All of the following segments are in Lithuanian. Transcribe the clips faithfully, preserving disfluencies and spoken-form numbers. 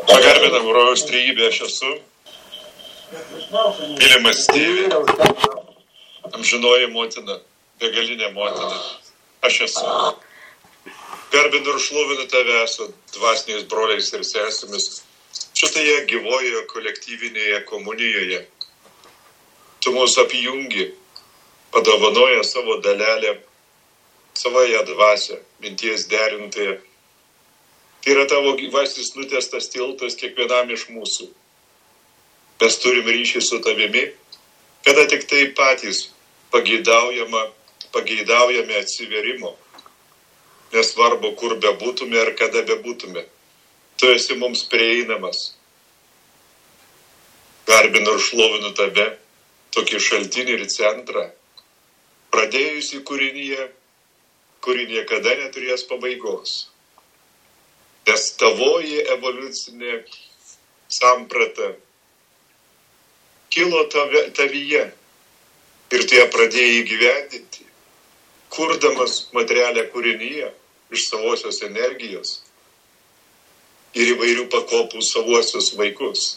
Pagarbinam rojaus trejybę aš esu, mylimas tėvė, amžinoji motina, begalinė motina, aš esu. Garbinu ir šlovinu tave su dvasiniais broliais ir sesėmis šitoje gyvojoje kolektyvinėje komunijoje. Tu mūsų apjungi, padovanoja savo dalelę, savoje dvasią, minties derintoje. Tai yra tavo gyvasis nutiestas tiltas kiekvienam iš mūsų. Mes turim ryšį su tavimi, kada tik tai patys pageidaujama, pageidaujame atsiverimo. Nesvarbu, kur bebūtume ar kada bebūtume. Tu esi mums prieinamas. Garbinu ir šlovinu tave, tokį šaltinį ir centrą, pradėjusi kūrinyje, kuri niekada neturės pabaigos. Nes tavoji evoliucinė samprata kilo tave, tavyje ir tu ją pradėjai įgyvendinti, kurdamas materialią kūrinyje iš savosios energijos ir įvairių pakopų savuosius vaikus.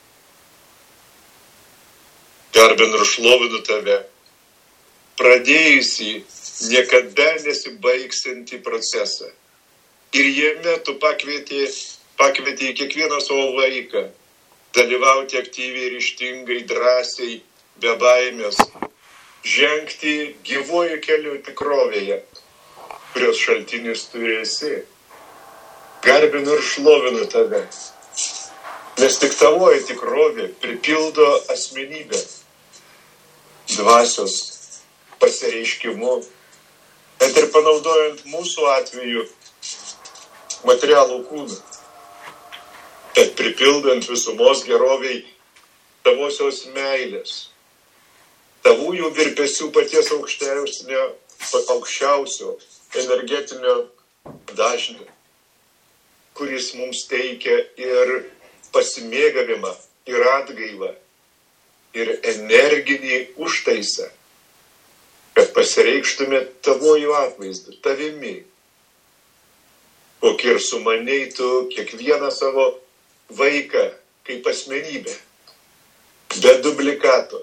Garbinu ir šlovinu tave, pradėjusi niekada nesibaigsiantį procesą. Ir jame tu pakvietė, pakvietė kiekvieną savo vaiką dalyvauti aktyviai, ryžtingai, drąsiai, be baimės, žengti gyvuoju keliu tikrovėje, kurios šaltinis tu esi. Garbinu ir šlovinu tave, nes tik tavoji tikrovė pripildo asmenybę, dvasios pasireiškimu, net ir panaudojant mūsų atveju materialų kūną, bet pripildant visumos geroviai tavosios meilės, tavųjų virpesių paties aukščiausio, aukščiausio energetinio dažnio, kuris mums teikia ir pasimėgavimą, ir atgaivą, ir energinį užtaisą, kad pasireikštume tavojų atvaizdu, tavimi, kokį ir sumaniai tu kiekvieną savo vaiką kaip asmenybę, be dublikato,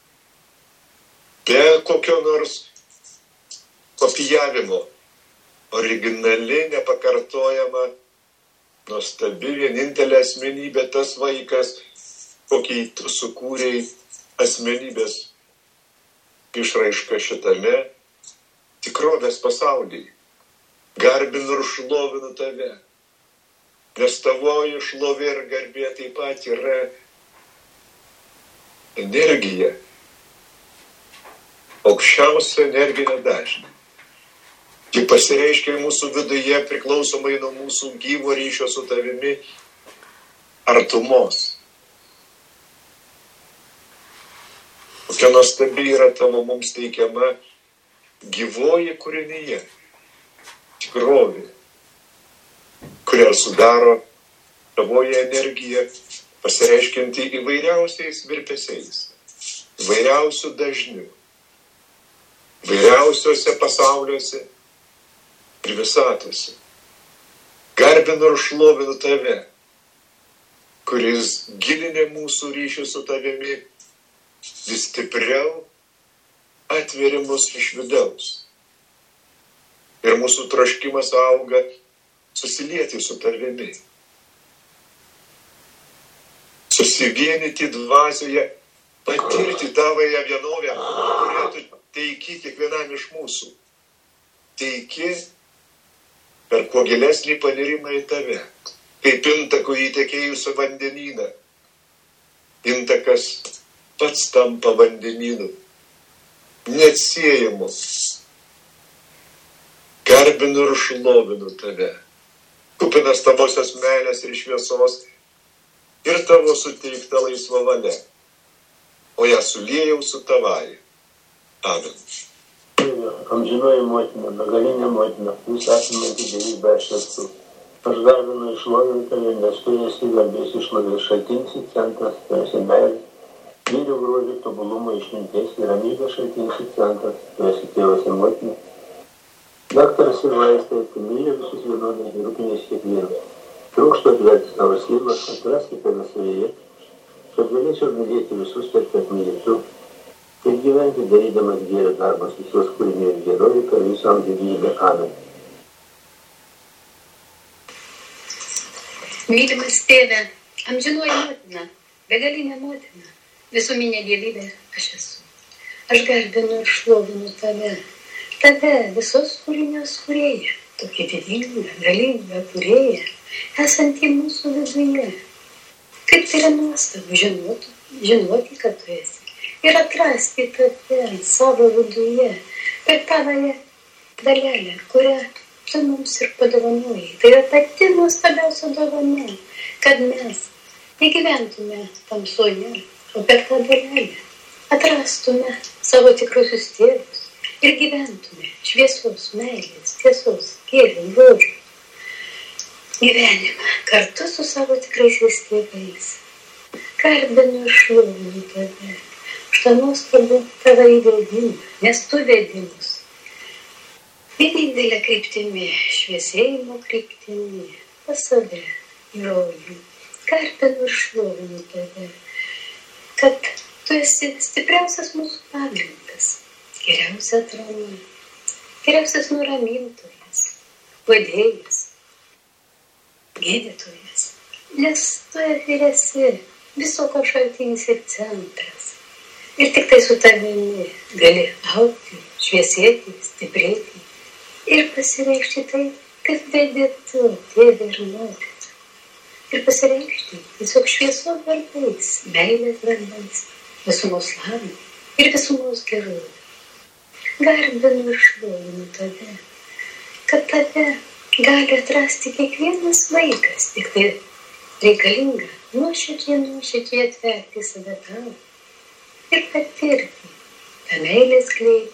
be kokio nors kopijavimo, originali, nepakartojama, nuostabi, vienintelė asmenybė, tas vaikas, kokį tu sukūrei asmenybės išraiška šitame tikrovės pasaulyje. Garbinu ir šlovinu tave, nes tavoji šlovė ir garbė taip pat yra energija, aukščiausia energinė dažnė. Ji pasireiškia mūsų viduje priklausomai nuo mūsų gyvo ryšio su tavimi artumos. Kokia nuostabi yra tavo mums teikiama gyvoji kūrinyje, tikrovė, kurią sudaro tavoji energija, pasireiškianti įvairiausiais virpesiais, įvairiausių dažnių, įvairiausiuose pasauliuose ir visatuose. Garbinu ir šlovinu tave, kuris gilinė mūsų ryšį su tavimi, vis stipriau atveria mus iš vidaus. Ir mūsų troškimas auga susilieti su tavimi. Susivienyti dvasioje, patirti tavąją vienovę, kurią tu teiki kiekvienam iš mūsų. Teiki per kuo gilesnį panirimą į tave, kaip intako įtekėjusio vandenyną. Intakas pats tampa vandenynu, neatsiejamu. Garbinu ir šlovinu tave, kupinas tavosios meilės ir šviesos ir tavo suteikta laisva valia, o ją suliejau su tavai. Amen. Amžinoji motina, begalinė motina, jūs esame didelybė aš esu. Aš garbinu ir šlovinu tave, nes tu esi garbės išlovės šaltinis ir centras, tu esi meilė, vyrių grožio, tobulumo, išminties ir ramybės šaltinis ir centras, tu esi tėvas ir motina. Daktaras ir vaistai, tu myli visus vienodai ir rūpinės kiekvieną. Trūkstu atverti savo sielos, atraskite savyje, kad galėčiau mylėti visus taip, kad mylėtų ir gyventi darydamas gėrio darbas visos kūrinio ir gerovį per visą amžinybę. Amen. Mylimas tėve, amžinoji motina, begalinė motina, visuminė dievybė aš esu. Aš garbinu ir šlovinu tave, tave visos kūrinios kūrėja, tokia didinga, galinga kūrėja, esanti mūsų viduje. Kaip tai yra nuostabu žinoti, žinoti, kad tu esi ir atrasti tave savo viduje, per tavąją dalelę, kurią tu mums ir padovanojai. Tai yra pati nuostabiausia dovana, kad mes negyventume tamsoje, o per tą dalelę atrastume savo tikrusius tėvus ir gyventume šviesos, meilės, tiesos, gėrio, žodžio gyvenimą kartu su savo tikraisiais tėvais. Garbinu ir šlovinu tave už tą nuostabų tavo įvedimą, nes tu vedi mus vienintelė kryptimi, šviesėjimo kryptimi, pas save į rojų. Garbinu ir šlovinu tave, kad tu esi stipriausias mūsų pagrindas, geriausia atrama, geriausias nuramintojas, vadėjas, gydytojas, nes tu ir esi viso ko šaltinis ir centras. Ir tik tai su tavimi gali augti, šviesėti, stiprėti ir pasireikšti tai, kaip vedi tu, tėvė ir motina. Ir pasireikšti tiesiog šviesos darbais, meilės darbais, visumos labui ir visumos gerovė. Garbinu ir šlovinu tave, kad tave gali atrasti kiekvienas vaikas, tik tai reikalinga nuoširdžiai, nuoširdžiai atverti save tau ir patirti tą meilės glėbį,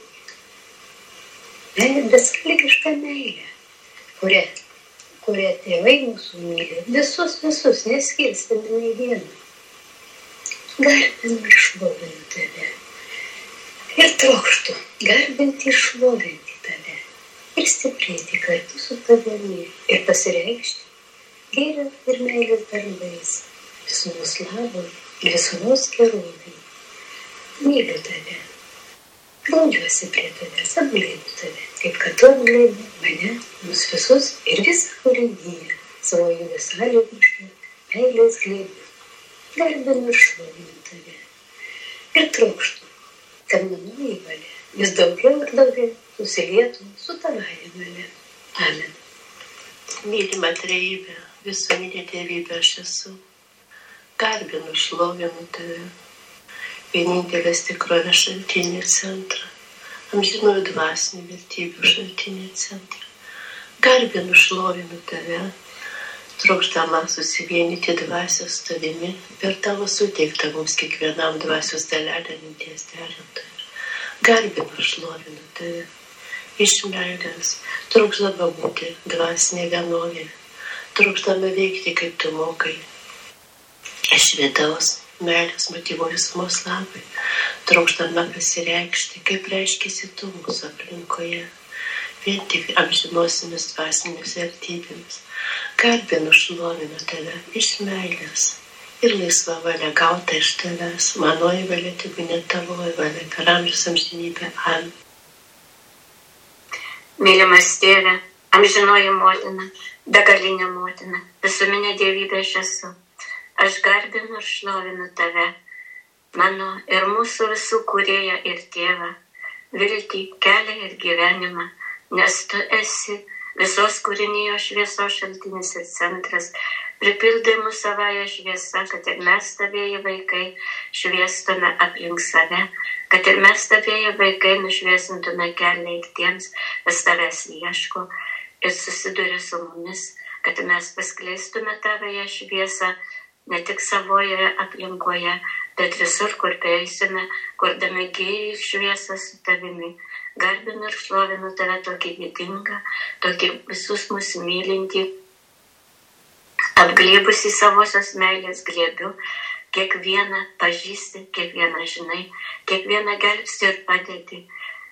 besąlygišką meilę, kurią, kurią tėvai mūsų myli, visus, visus, neskirstami nei vieną. Garbinu ir šlovinu tave. Ir trokštu garbinti ir šlovinti tave. Ir stiprėti kartu su tavimi. Ir pasireikšti gėrio ir meilės darbais. Visumos labui ir visumos gerovai. Myliu tave. Glaudžiuosi prie tavęs, apglėbiu tave, kaip kad tu apglėbi mane, mus visus ir visą kūriniją, savo jų besąlygišką meilės glėbiu. Garbinu ir šlovinu tave. Ir trokštu, kad manoji valia vis daugiau ir daugiau susilietų su tavąja valia. Amen. Mylima trejybė, visuminė dievybė aš esu. Garbinu, šlovinu tave. Vienintelės tikrovės šaltinį centrą, amžinųjų dvasinių vertybių šaltinį centrą. Garbinu, šlovinu tave, trokšdama susivienyti dvasios tavimi per tavo suteiktą mums kiekvienam dvasios dalelę minties derintoją. Garbinu, šlovinu tave, iš meilės, trokšdama būti dvasinė vienovė, trokšdama veikti kaip tu mokai, iš vidaus. Meilės motyvo visumos labai, trokšdama pasireikšti, kaip reiškėsi tu mūsų aplinkoje, vien tik amžinosiamis dvasinėmis vertybėmis. Garbinu, šlovinu tave iš meilės ir laisva valia gauta iš tavęs, manoji valia tebūnie tavoji valia, per amžius amžinybę. Amen. Mylimas tėve, amžinoji motina, begalinė motina, visuminė dievybė aš esu. Aš garbinu ir šlovinu tave, mano ir mūsų visų kūrėją ir tėvą, viltį, kelią ir gyvenimą, nes tu esi visos kūrinijos šviesos šaltinis ir centras, pripildai mūsų savąją šviesą, kad ir mes tavėjai vaikai šviestume aplink save, kad ir mes tavėjai vaikai nušviesintume kelią ir tiems, kas tavęs ieško ir susiduria su mumis, kad mes paskleistume tavąją šviesą, ne tik savoje aplinkoje, bet visur, kur peisime, kurdami gėrį ir šviesą su tavimi. Garbinu ir šlovinu tave tokį didingą, tokį visus mūsų mylintį, apglėbusi savosios meilės glėbiu, kiekvieną pažįsti, kiekvieną žinai, kiekvieną gelbsti ir padedi.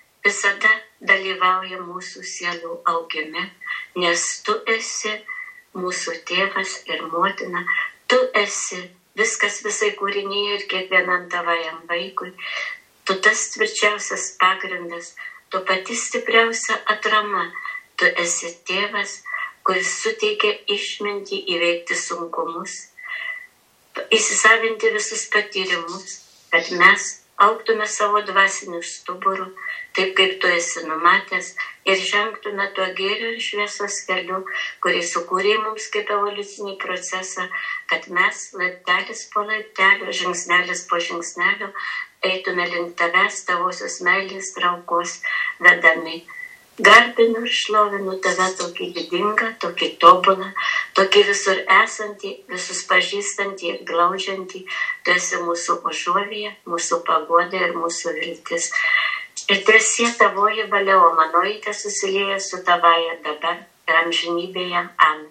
Visada dalyvauja mūsų sielų augime, nes tu esi mūsų tėvas ir motina, tu esi viskas visai kūrinyje ir kiekvienam tavajam vaikui. Tu tas tvirčiausias pagrindas, tu pati stipriausia atrama, tu esi tėvas, kuris suteikia išmintį įveikti sunkumus, įsisavinti visus patyrimus, kad mes augtume savo dvasiniu stuburu, taip kaip tu esi numatęs, ir žengtume tuo gėrio ir šviesos keliu, kurį sukūrė mums kaip evoliucinį procesą, kad mes laiptelis po laiptelio, žingsnelis po žingsnelio eitume link tavęs, tavosios meilės traukos vedami. Garbinu ir šlovinu tave tokį didingą, tokį tobulą, tokį visur esantį, visus pažįstantį ir glaudžiantį. Tu esi mūsų užuovėja, mūsų paguoda ir mūsų viltis. Ir teesie tavoji valia, o manoji tesusilieja su tavaja dabar ir amžinybėje. Amen.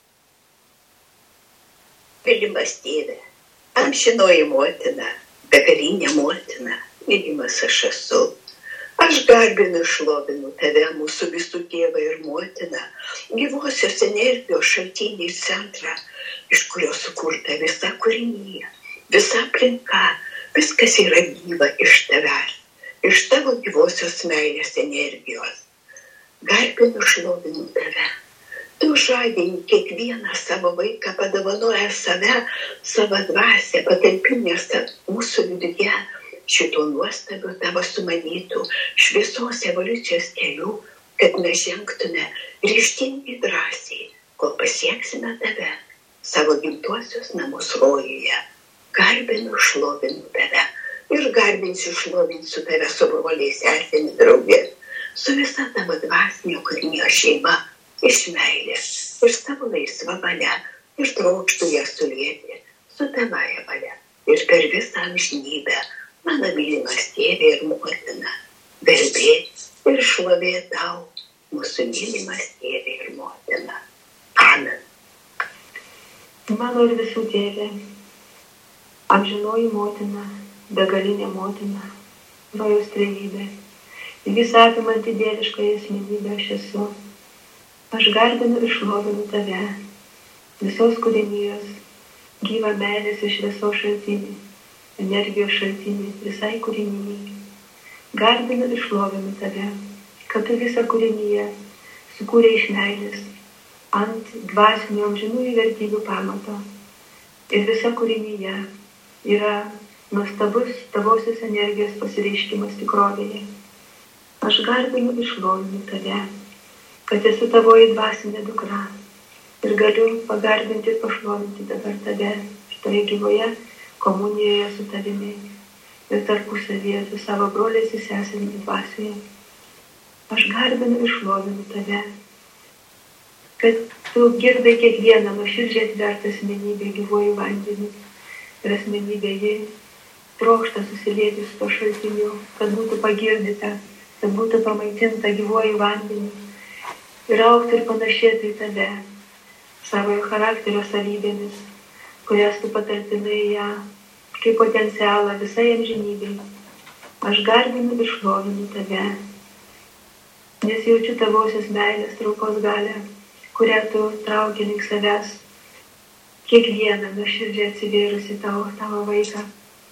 Mylimas tėve, amžinoji motina, begalinė motina, mylimas aš esu. Aš garbinu ir šlovinu tave, mūsų visų tėvą ir motiną, gyvosios energijos šaltinį ir centrą, iš kurio sukurta visa kūrinija, visa aplinka, viskas yra gyva iš tavęs, iš tavo gyvosios meilės energijos. Garbinu ir šlovinu tave. Tu žadini kiekvieną savo vaiką, padovanoja save, savo dvasią, patalpinęs mūsų viduje, šito nuostabio tavo sumanytų šviesos evoliucijos kelių, kad mes žengtume ryžtingai drąsiai, kol pasieksime tave, savo gimtuosius namus rojuje. Garbinu, šlovinu tave ir garbinsiu, šlovinsiu tave su broliais, sesėmis, draugės, su visa tavo dvasinio kūrinio šeima, iš meilės ir savo laisvą valia, ir trokštų ją sulieti su tavąja valia ir per visą amžinybę. Mano mylimas tėvė ir motina, garbė ir šlovė tau, mūsų mylimas tėvė ir motina. Amen. Mano ir visų tėvė, amžinoji motina, begalinė motina, rojaus trejybė, visą apimanti dievišką asmenybę aš esu. Aš garbinu ir šlovinu tave, visos kūrinijos, gyvą meilės ir šviesos šaltinį, energijos šaltinį visai kūrinyjai. Garbinu ir šlovinu tave, kad tu visą kūrinyje sukūrė iš meilės ant dvasinių amžinųjų vertybių pamato. Ir visa kūrinyje yra nuostabus tavosios energijos pasireiškimas tikrovėje. Aš garbinu ir šlovinu tave, kad esu tavoji dvasinė dukra ir galiu pagarbinti ir pašlovinti dabar tave šitoje gyvoje komunijoje su tavimi ir tarpusavyje su savo broliais ir sesėmis dvasioje. Aš garbinu ir šlovinu tave, kad tu girdai kiekvieną nuoširdžiai atvertą asmenybę gyvuoju vandeniu ir asmenybė ji trokšta susilieti su to šaltiniu, kad būtų pagirdyta, kad būtų pamaitinta gyvuoju vandeniu ir augti ir panašėti į tave savo charakterio savybėmis, kurias tu patalpinai ją kaip potencialą visai amžinybei. Aš garbinu ir šlovinu tave, nes jaučiu tavosios meilės traukos galią, kurią tu trauki link savęs, kiekvieną nuoširdžiai atsivėrusi tavo, tavo vaiką,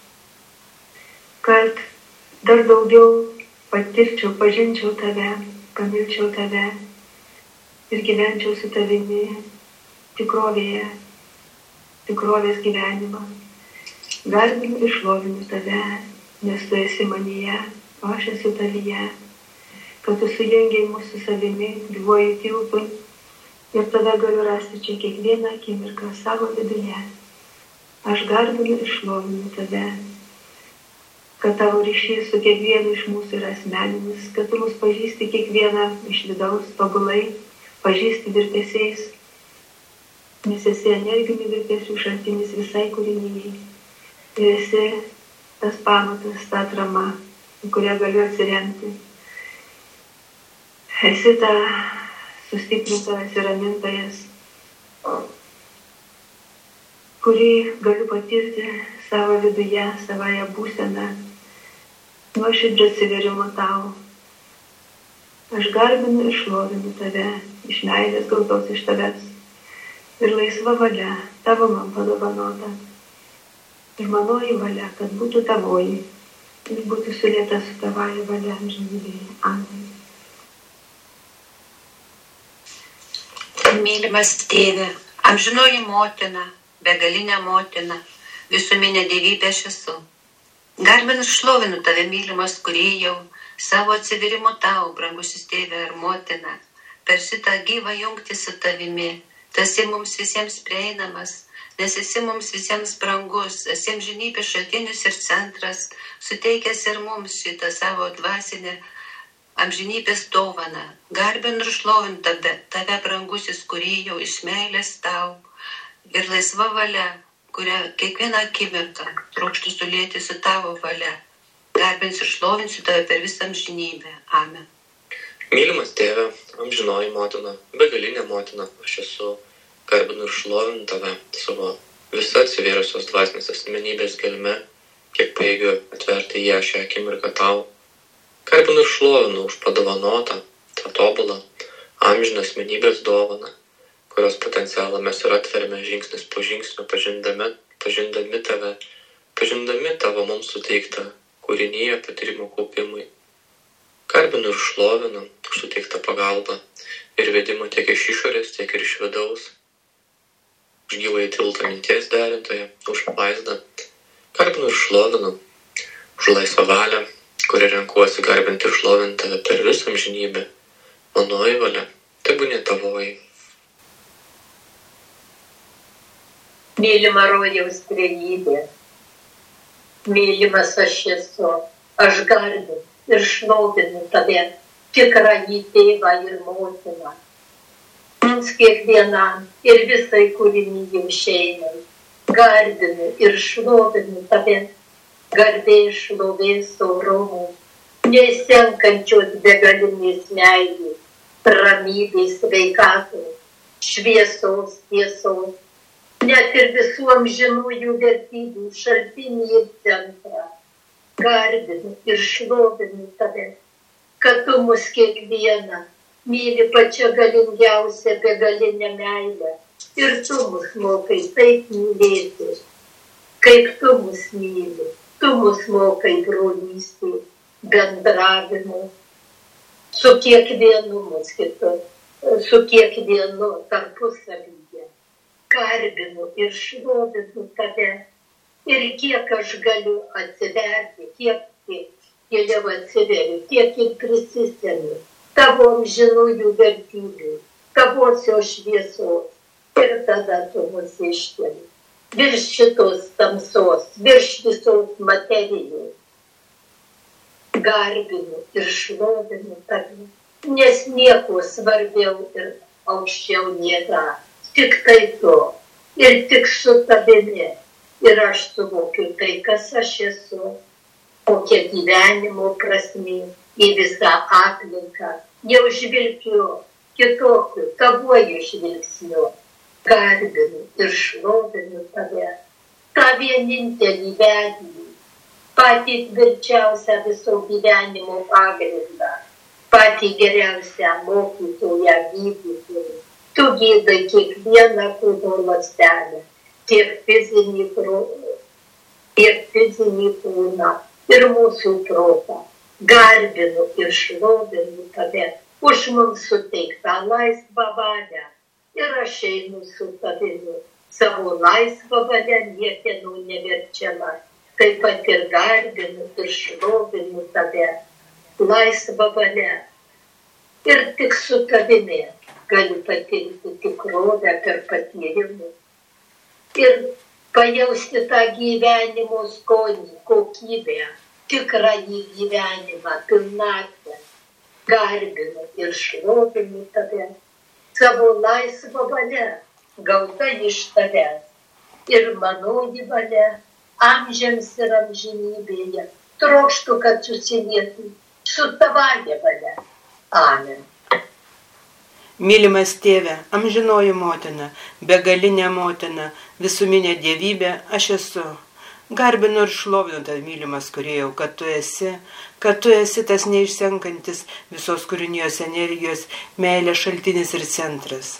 kad dar daugiau patirčiau, pažinčiau tave, pamilčiau tave ir gyvenčiau su tavimi tikrovėje, tikrovės gyvenimą. Garbinu ir šlovinu tave, nes tu esi manyje, o aš esu tavyje, kad tu sujungiai mūsų savimi, gyvuoju tilpui ir tada galiu rasti čia kiekvieną akimirką savo viduje. Aš garbinu ir šlovinu tave, kad tavo ryšys su kiekvienu iš mūsų yra asmeninis, kad tu mus pažįsti kiekvieną iš vidaus tobulai, pažįsti virpesiais, nes esi energinių virpesių šaltinis visai kūrinyjai. Ir esi tas pamatas, ta atrama, į kurią galiu atsiremti. Esi ta sustiprintojas ir ramintojas, kurį galiu patirti savo viduje, savąją būseną, nuoširdžio atsiverimo tau. Aš garbinu ir šlovinu tave, iš meilės gautos iš tavęs, ir laisva valia tavo man padovanota. Ir manoji valia, kad būtų tavoji ir būtų sulieta su tavoji valia amžinybėje. Amen. Mylimas tėve, amžinoji motina, begalinė motina, visuminė dievybė aš esu. Garbinu šlovinu tave, mylimas kūrėjau, savo atsivėrimo tau, brangusis tėve ar motina, per šitą gyvą jungtį su tavimi. Tu esi mums visiems prieinamas, nes esi mums visiems brangus, esi amžinybės šaltinis ir centras, suteikęs ir mums šitą savo dvasinę amžinybės dovaną. Garbinu ir šlovinu tave, tave brangusis kūrėjau, iš meilės tau ir laisva valia, kurią kiekvieną akimirką trokštų sulėti su tavo valia. Garbinsiu ir šlovinsiu tave per visą amžinybę. Amen. Mylimas tėve, amžinoji motina, begalinė motina, aš esu, garbinu ir šlovinu tave savo visą atsivėrusios dvasinės asmenybės gelme, kiek pajėgiu atverti ją šią akimirką tau. Garbinu ir šlovinu už padovanotą, tą tobulą, amžiną asmenybės dovaną, kurios potencialą mes ir atveriame žingsnis po žingsnio, pažindami, pažindami tave, pažindami tavo mums suteiktą kūrinyje patyrimo kaupimui. Garbinu ir šlovinu už suteiktą pagalbą ir vedimą tiek iš išorės, tiek ir iš vidaus, už gyvąjį tiltą minties derintoje, už vaizdą. Garbinu ir šlovinu už laisvą valią, kurią renkuosi garbinti ir šlovinti tave per visą amžinybę. Manoji valia, tebūnie tavoji. Mylima rojaus trejybė, mylimas aš esu, aš garbinu ir šlovinu tave, tikrąjį tėvą ir motiną. Mums kiekvienam ir visai kūrinijai šeimai garbinu ir šlovinu tave, garbė šlovės orumo, nesenkančios begalinės meilės, ramybės, sveikatos, šviesos, tiesos, net ir visų amžinųjų vertybių šaltinį ir centrą. Garbinu ir šlovinu tave, kad tu mus kiekvieną myli pačią galingiausią begalinę meilę ir tu mus mokai taip mylėti, kaip tu mus myli. Tu mus mokai brolystė, bendravimo, su kiekvienu mus kitu, su kiekvienu tarpusavyje. Garbinu ir šlovinu tave. Ir kiek aš galiu atsiverti, kiek, kiek giliau atsiveriu, tiek ir prisisemiu tavo amžinųjų vertybių, tavosios šviesos. Ir tada tu mus iškeli. Virš šitos tamsos, virš visos materijos. Garbinu ir šlovinu tave, nes nieko svarbiau ir aukščiau nėra. Tik tai to ir tik su tavimi. Ir aš suvokiu tai, kas aš esu, kokia gyvenimo prasmė į visą aplinką. Jau žvilgiu kitokiu, tavuoju žvilgsniu. Garbinu ir šlovinu tave, tą vienintelį vedlį, patį tvirčiausią viso gyvenimo pagrindą, patį geriausią mokytoją gydytoją. Tu gydai kiekvieną kūno ląstelę, tiek fizinį, tiek fizinį kūną ir mūsų protą. Garbinu ir šlovinu tave už mums suteiktą laisvą valią. Ir aš einu su tavimi, savo laisvą valią niekieno neverčiama. Taip pat ir garbinu ir šlovinu tave, laisvą valią. Ir tik su tavimi galiu patirti tikrovę per patyrimus. Ir pajausti tą gyvenimo skonį, kokybę, tikrąjį gyvenimą, pilnatvę. Garbinu ir šlovinu tave. Savo laisvą valią, gauta iš tavęs, ir manoji valia, amžiams ir amžinybėje, trokštų, kad susilietų su tavąja valia. Amen. Mylimas tėve, amžinoji motina, begalinė motina, visuminė dievybė, aš esu. Garbinu ir šlovinu tave, mylimas kūrėjau, kad tu esi, kad tu esi tas neišsenkantis visos kūrinijos energijos, meilės šaltinis ir centras.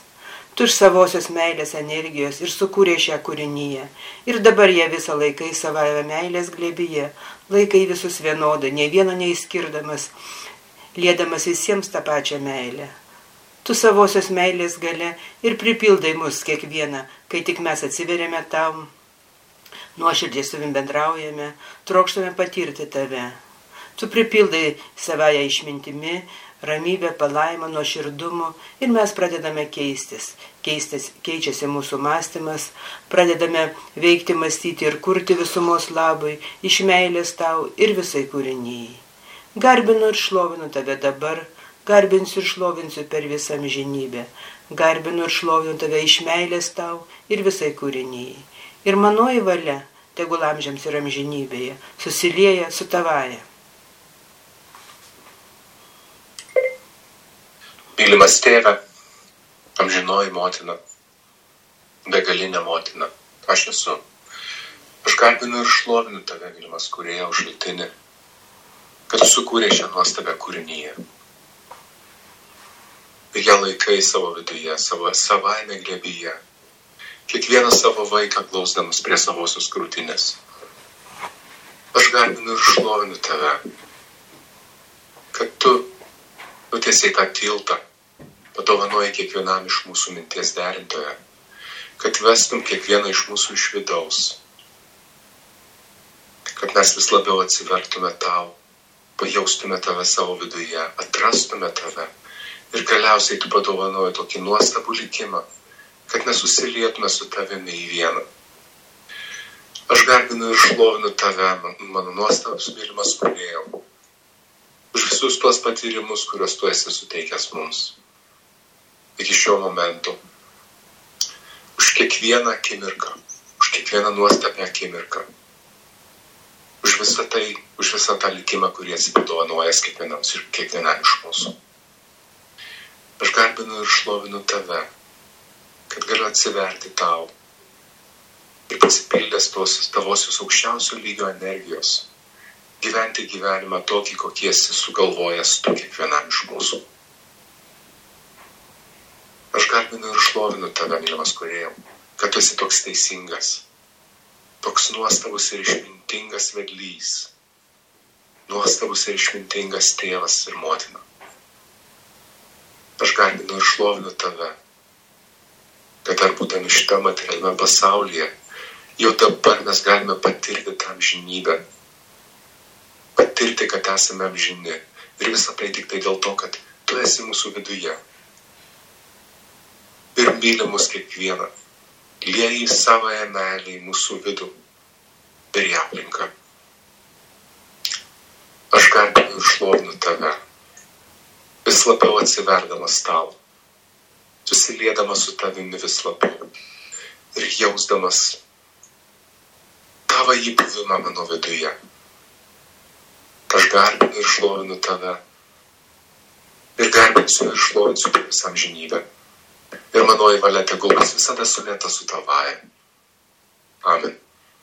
Tu iš savosios meilės energijos ir sukūrė šią kūrinyje. Ir dabar jie visą laikai savąją meilės glėbyje. Laikai visus vienodai, nei vieno neįskirdamas, liedamas visiems tą pačią meilę. Tu savosios meilės gale ir pripildai mus kiekvieną, kai tik mes atsiveriame tam, nuoširdžiai su tavim bendraujame, trokštame patirti tave. Tu pripildai savąją išmintimi, ramybę, palaimą, nuoširdumu ir mes pradedame keistis. Keistis, keičiasi mūsų mąstymas, pradedame veikti, mąstyti ir kurti visumos labui, iš meilės tau ir visai kūrinyjai. Garbinu ir šlovinu tave dabar, garbinsiu ir šlovinsiu per visą amžinybę. Garbinu ir šlovinu tave iš meilės tau ir visai kūrinyjai. Ir manoji valia, tegul amžiams ir amžinybėje, susilieja su tavaja. Mylimas tėve, amžinoji motina, begalinė motina, aš esu. Aš garbinu ir šlovinu tave, mylimas kūrėjo šaltinį, kad tu sukūrė šią nuostabę kūrinyje. Ir ją laikai savo viduje, savo savaime glėbyje, kiekvieną savo vaiką glausdamas prie savosios krūtinės. Aš garbinu ir šlovinu tave, kad tu nutiesiai tą tiltą, padovanoji kiekvienam iš mūsų minties derintoje, kad vestum kiekvieną iš mūsų iš vidaus, kad mes vis labiau atsivertume tau, pajaustume tave savo viduje, atrastume tave ir galiausiai tu padovanoji tokį nuostabų likimą, kad nesusilietume su tavimi į vieną. Aš garbinu ir šlovinu tave, mano nuostabus mylimas kūrėjau, už visus tuos patyrimus, kuriuos tu esi suteikęs mums. Iki šio momento. Už kiekvieną akimirką, už kiekvieną nuostabę akimirką. Už visą tai, už visą tą likimą, kurį esi padovanojęs kiekvienam ir kiekvienam iš mūsų. Aš garbinu ir šlovinu tave, kad galiu atsiverti tau ir pasipildęs tos tavosios aukščiausio lygio energijos, gyventi gyvenimą tokį, kokį esi sugalvojęs tu kiekvienam iš mūsų. Aš garbinu ir šlovinu tave, mylimas kūrėjau, kad tu esi toks teisingas, toks nuostabus ir išmintingas vedlys, nuostabus ir išmintingas tėvas ir motina. Aš garbinu ir šlovinu tave, kad dar būdami šitą materialiame pasaulyje, jau dabar mes galime patirti tą amžinybę, patirti, kad esame amžini. Ir visą tai tik tai dėl to, kad tu esi mūsų viduje. Ir myli mus kiekvieną. Lieji savąją meilę į mūsų vidų ir į aplinką. Aš garbinu ir šlovinu tave, vis labiau atsiverdamas tau, susiliedamas su tavimi vis labiau ir jausdamas tavo įbuvimą mano viduje. Aš garbinu ir šlovinu tave ir garbinsiu ir šlovinsiu per visą amžinybę. Ir manoji valia tegul bus visada sulieta su tavaja. Amen.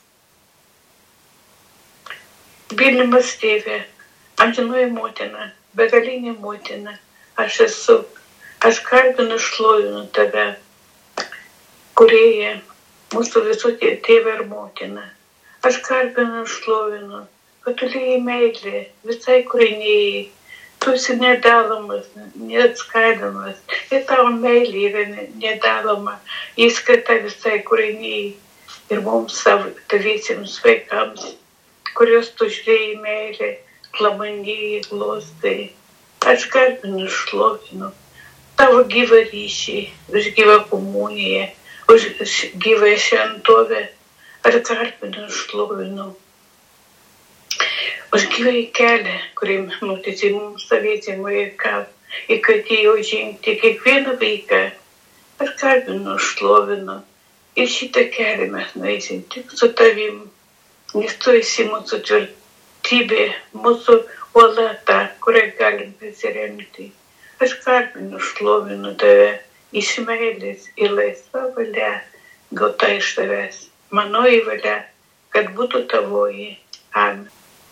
Mylimas tėve, amžinoji motina, begalinė motina, aš esu, aš garbinu ir šlovinu tave, kūrėja, mūsų visų tėvą ir motiną. Aš garbinu ir šlovinu, kad tu lieji meilė visai kūrinėjai. Tu esi nedalomas, neatskaidomas. Ir tavo meilė yra nedaloma, įskirta visai kūrinijai ir mums savo taviesiems vaikams, kurios tu žiūrėjai meilė, klamanėjai, glostai. Aš garbinu ir šlovinu tavo gyvą ryšį, už gyvą komuniją, už gyvą šventovę. Aš garbinu ir šlovinu už gyvąjį kelią, kurį nutiesė mums savėtimo vaikam, ir kad jau žengti kiekvieną vaiką. Aš garbinu, šlovinu. Ir šitą kelią mes nueisim tik su tavim, nes tu esi mūsų tvirtybė, mūsų uola ta, kurią galim pasiremti. Aš garbinu, šlovinu tave iš meilės ir laisva valia, gauta iš tavęs. Manoji valia, kad būtų tavoji. Amen.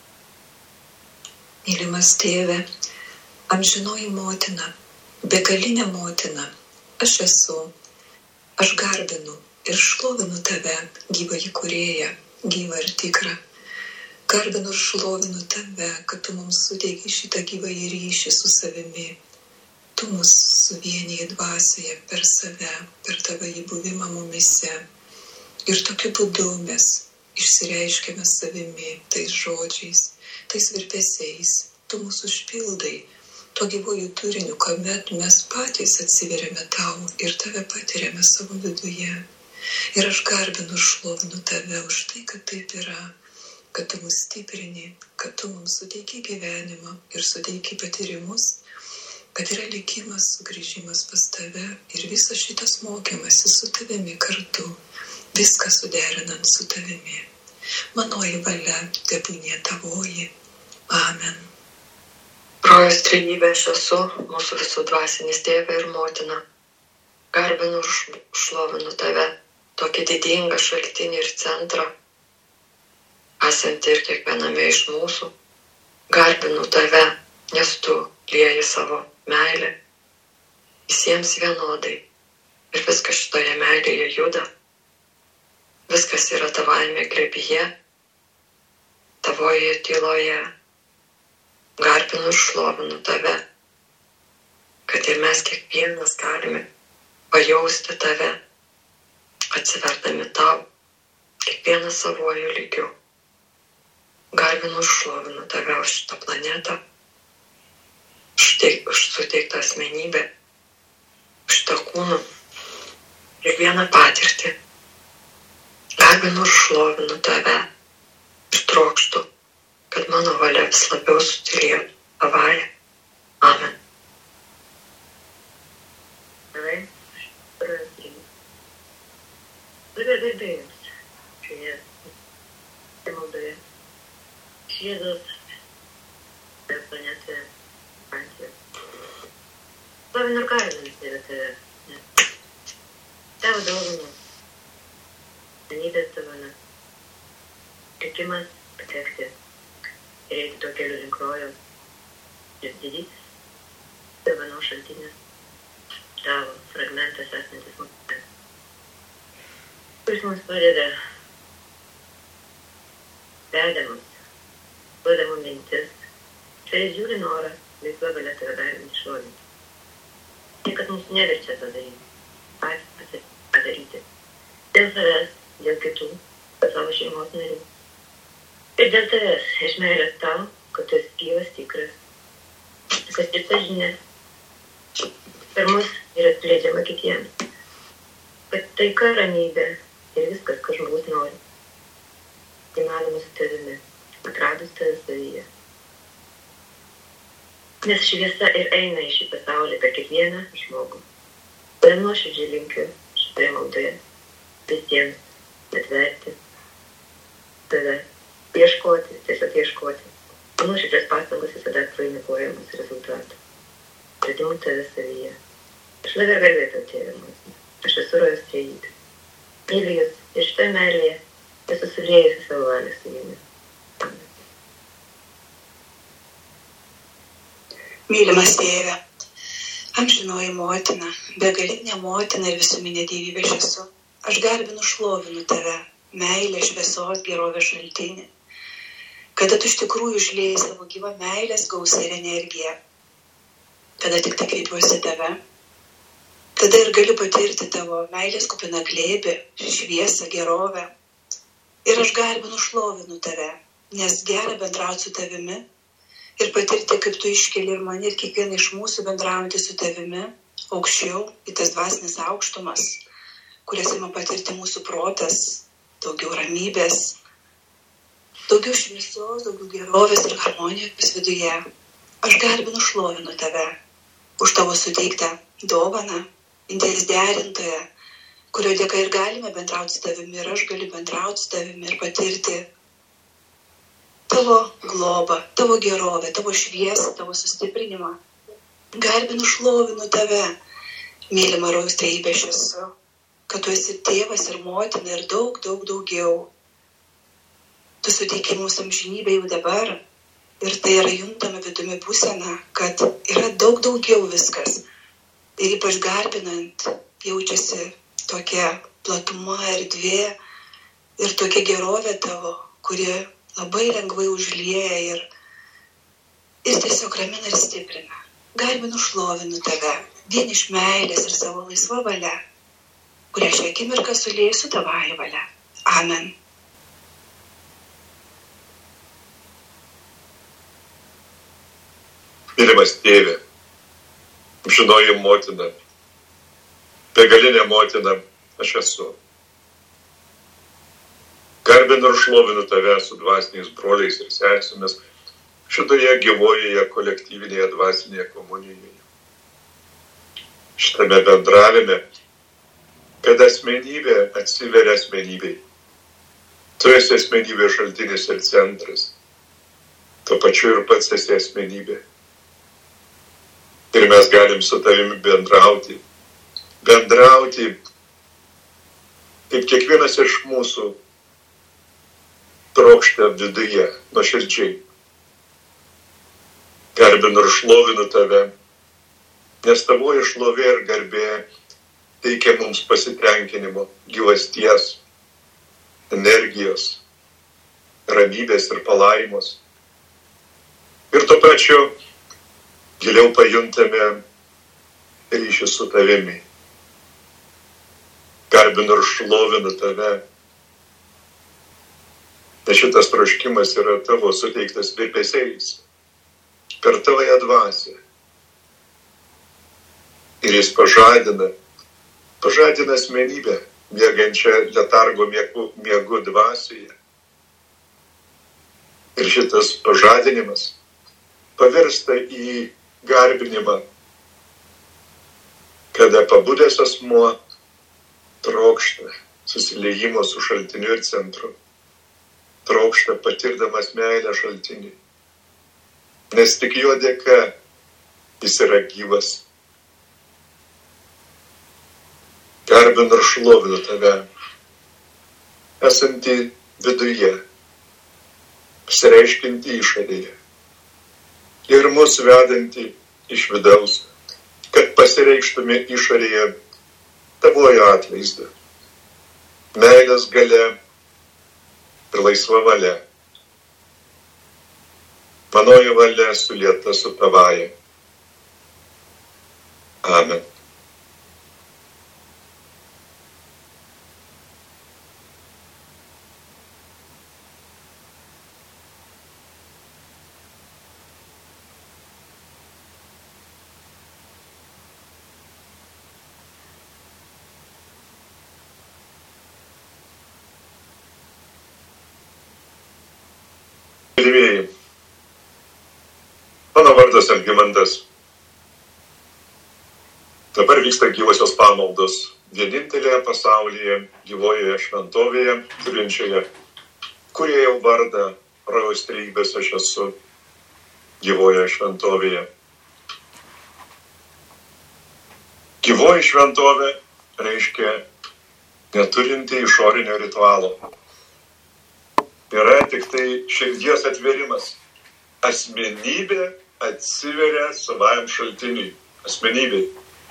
Mylimas tėve, amžinoji motina, begalinė motina, aš esu. Aš garbinu ir šlovinu tave, gyvąjį kūrėją, gyvą ir tikrą. Garbinu ir šlovinu tave, kad tu mums suteiki šitą gyvąjį ryšį su savimi. Tu mus suvieniji dvasioje per save, per tavo įbuvimą mumise. Ir tokiu būdu mes išsireiškėme savimi, tais žodžiais, tais virpesiais. Tu mūsų užpildai to gyvojų turiniu, kuomet mes patys atsiveriame tau ir tave patiriame savo viduje. Ir aš garbinu ir šlovinu tave už tai, kad taip yra, kad tu mus stiprini, kad tu mums suteiki gyvenimą ir suteiki patyrimus, kad yra likimas, sugrįžimas pas tave ir visas šitas mokymasis su tavimi kartu, viską suderinant su tavimi. Manoji valia, tebūnie tavoji. Amen. Rojos trejybė aš esu, mūsų visų dvasinis tėvė ir motina. Garbinu ir šlovinu tave, tokį didingą šaltinį ir centrą, esantį ir kiekviename iš mūsų. Garbinu tave, nes tu lieji savo meilę visiems vienodai. Ir viskas šitoje meilėje juda. Viskas yra tavajame glėbyje, tavoje tyloje. Garbinu ir šlovinu tave, kad ir mes kiekvienas galime pajausti tave, atsiverdami tau, kiekvienas savojų lygiu. Garbinu ir šlovinu tave už šitą planetą, už suteiktą asmenybę, už šitą kūną, kiekvieną patirtį. Garbinu ir šlovinu tave ir trokštu, kad mano valia vis labiau sutilėtų tavąją. Amen. Gerai, aš prasidėjau. Labai garbėjus šioje maldoje. Jėzus toje planetoje Francija. Slavinu ir garbinu tave tave. Tavo dovanos, vienybės dovana, tikimas patekti ir eiti tuo keliu link rojaus. Ir didysis dovanos šaltinis, tavo fragmentas esantis mūsų, kuris mums padeda, veda mus, duoda mums mintis, tai žiūri norą, laisva valia tave garbinti šlovinti. Niekas mums neverčia to daryti, patys padaryti. Dėl savęs, dėl kitų, dėl savo šeimos narių. Ir dėl tavęs, iš meilės tau, kad tu esi gyvas tikras, kad ir ta žinia per mus yra atskleidžiama kitiems, kad taika, ramybė ir viskas, ką žmogus nori, įmanoma su tavimi, atradus tave savyje. Nes šviesa ir eina į šį pasaulį per kiekvieną žmogų. Todėl nuoširdžiai linkiu šitoje maldoje visiems atverti tave, ieškoti, tiesiog ieškoti. O nuoširdžios pastangos visada vainikuojamos rezultatų. Atradimų tave savyje. Aš labai garbė tau, tėve mūsų. Aš esu Rojos trejybė. Myliu jūs ir šitoje meilėje esu suliejusi savo valią su jumis. Mylimas tėve, amžinoji motina, begalinė motina ir visuminė dievybė aš esu. Aš garbinu, šlovinu tave, meilę, šviesos, gerovės šaltinį. Kada tu iš tikrųjų išliejai savo gyvą meilės gausą ir energiją, kada tik tai kreipiuosi tave, tada ir galiu patirti tavo meilės kupiną glėbį, šviesą, gerovę. Ir aš garbinu, šlovinu tave, nes gera bendrauti su tavimi ir patirti, kaip tu iškeli ir mane ir kiekvieną iš mūsų bendraujantį su tavimi aukščiau į tas dvasinės aukštumas, kurias ima patirti mūsų protas, daugiau ramybės, daugiau šviesos, daugiau gerovės ir harmonijos viduje. Aš garbinu, šlovinu tave už tavo suteiktą dovaną, indėlis derintoje, kurio dėka ir galime bendrauti su tavimi ir aš galiu bendrauti su tavimi ir patirti tavo globą, tavo gerovę, tavo šviesą, tavo sustiprinimą. Garbinu, šlovinu tave, mylima Rojos trejybė aš esu, kad tu esi tėvas ir motina ir daug, daug daugiau. Tu suteiki mūsų amžinybę jau dabar ir tai yra juntama vidumi būsena, kad yra daug daugiau viskas. Ir ypač garbinant jaučiasi tokia platuma, erdvė ir tokia gerovė tavo, kuri labai lengvai užlieja ir, ir tiesiog ramina ir stiprina. Garbinu, šlovinu tave, vien iš meilės ir savo laisva valia, kurią šią akimirką sulieju su tavąja valia. Amen. Mylimas Tėve, amžinoji motina, begalinė motina aš esu. Garbinu ir šlovinu tave su dvasiniais broliais ir sesėmis šitoje gyvojoje kolektyvinėje dvasinėje komunijoje. Šitame bendravime, kad asmenybė atsiveria asmenybei. Tu esi asmenybės šaltinis ir centras. Tuo pačiu ir pats esi asmenybė. Ir mes galim su tavimi bendrauti. Bendrauti, kaip kiekvienas iš mūsų trokšta viduje, nuoširdžiai. Garbinu ir šlovinu tave, nes tavoji šlovė ir garbė teikia mums pasitenkinimo, gyvasties, energijos, ramybės ir palaimos. Ir tuo pačiu giliau pajuntame ryšį su tavimi. Garbinu ir šlovinu tave, nes šitas troškimas yra tavo suteiktas virpesiais per tavąją dvasią. Ir jis pažadina, pažadina asmenybę, miegančią letargo miegu, miegu dvasioje. Ir šitas pažadinimas pavirsta į garbinimą, kada pabudęs asmuo trokšta susiliejimo su šaltiniu ir centru, trokšta patirdamas meilę šaltinį, nes tik jo dėka jis yra gyvas. Garbinu ir šlovinu tave, esantį viduje, pasireiškinti išorėje ir mus vedantį iš vidaus, kad pasireikštume išorėje tavojo atvaizdą, meilės galia ir laisva valia. Manoji valia sulieta su tavaja. Amen. Mylimieji, mano vardas Algimantas. Dabar vyksta gyvosios pamaldos vienintelėje pasaulyje gyvojoje šventovėje, turinčioje kūrėjo vardą rojaus trejybės aš esu gyvojoje šventovėje. Gyvoji šventovė reiškia neturinti išorinio ritualo. Yra tik tai širdies atverimas. Asmenybė atsiveria savajam šaltiniui. Asmenybei.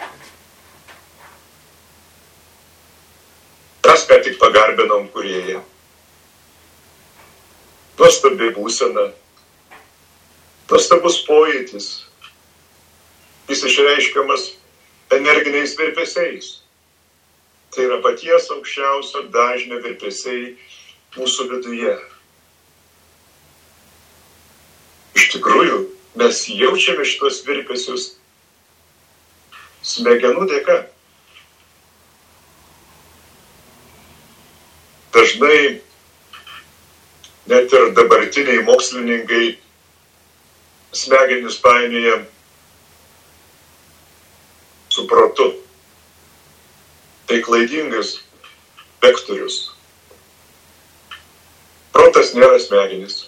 Mes ką tik pagarbinom kūrėją. Nuostabi būsena. Nuostabus pojūtis. Jis išreiškiamas energiniais virpesiais. Tai yra paties aukščiausio dažnio virpesiai mūsų viduje. Iš tikrųjų, mes jaučiame šitos virpesius smegenų dėka. Dažnai net ir dabartiniai mokslininkai smegenis painioja su protu. Tai klaidingas vektorius. Protas nėra smegenis.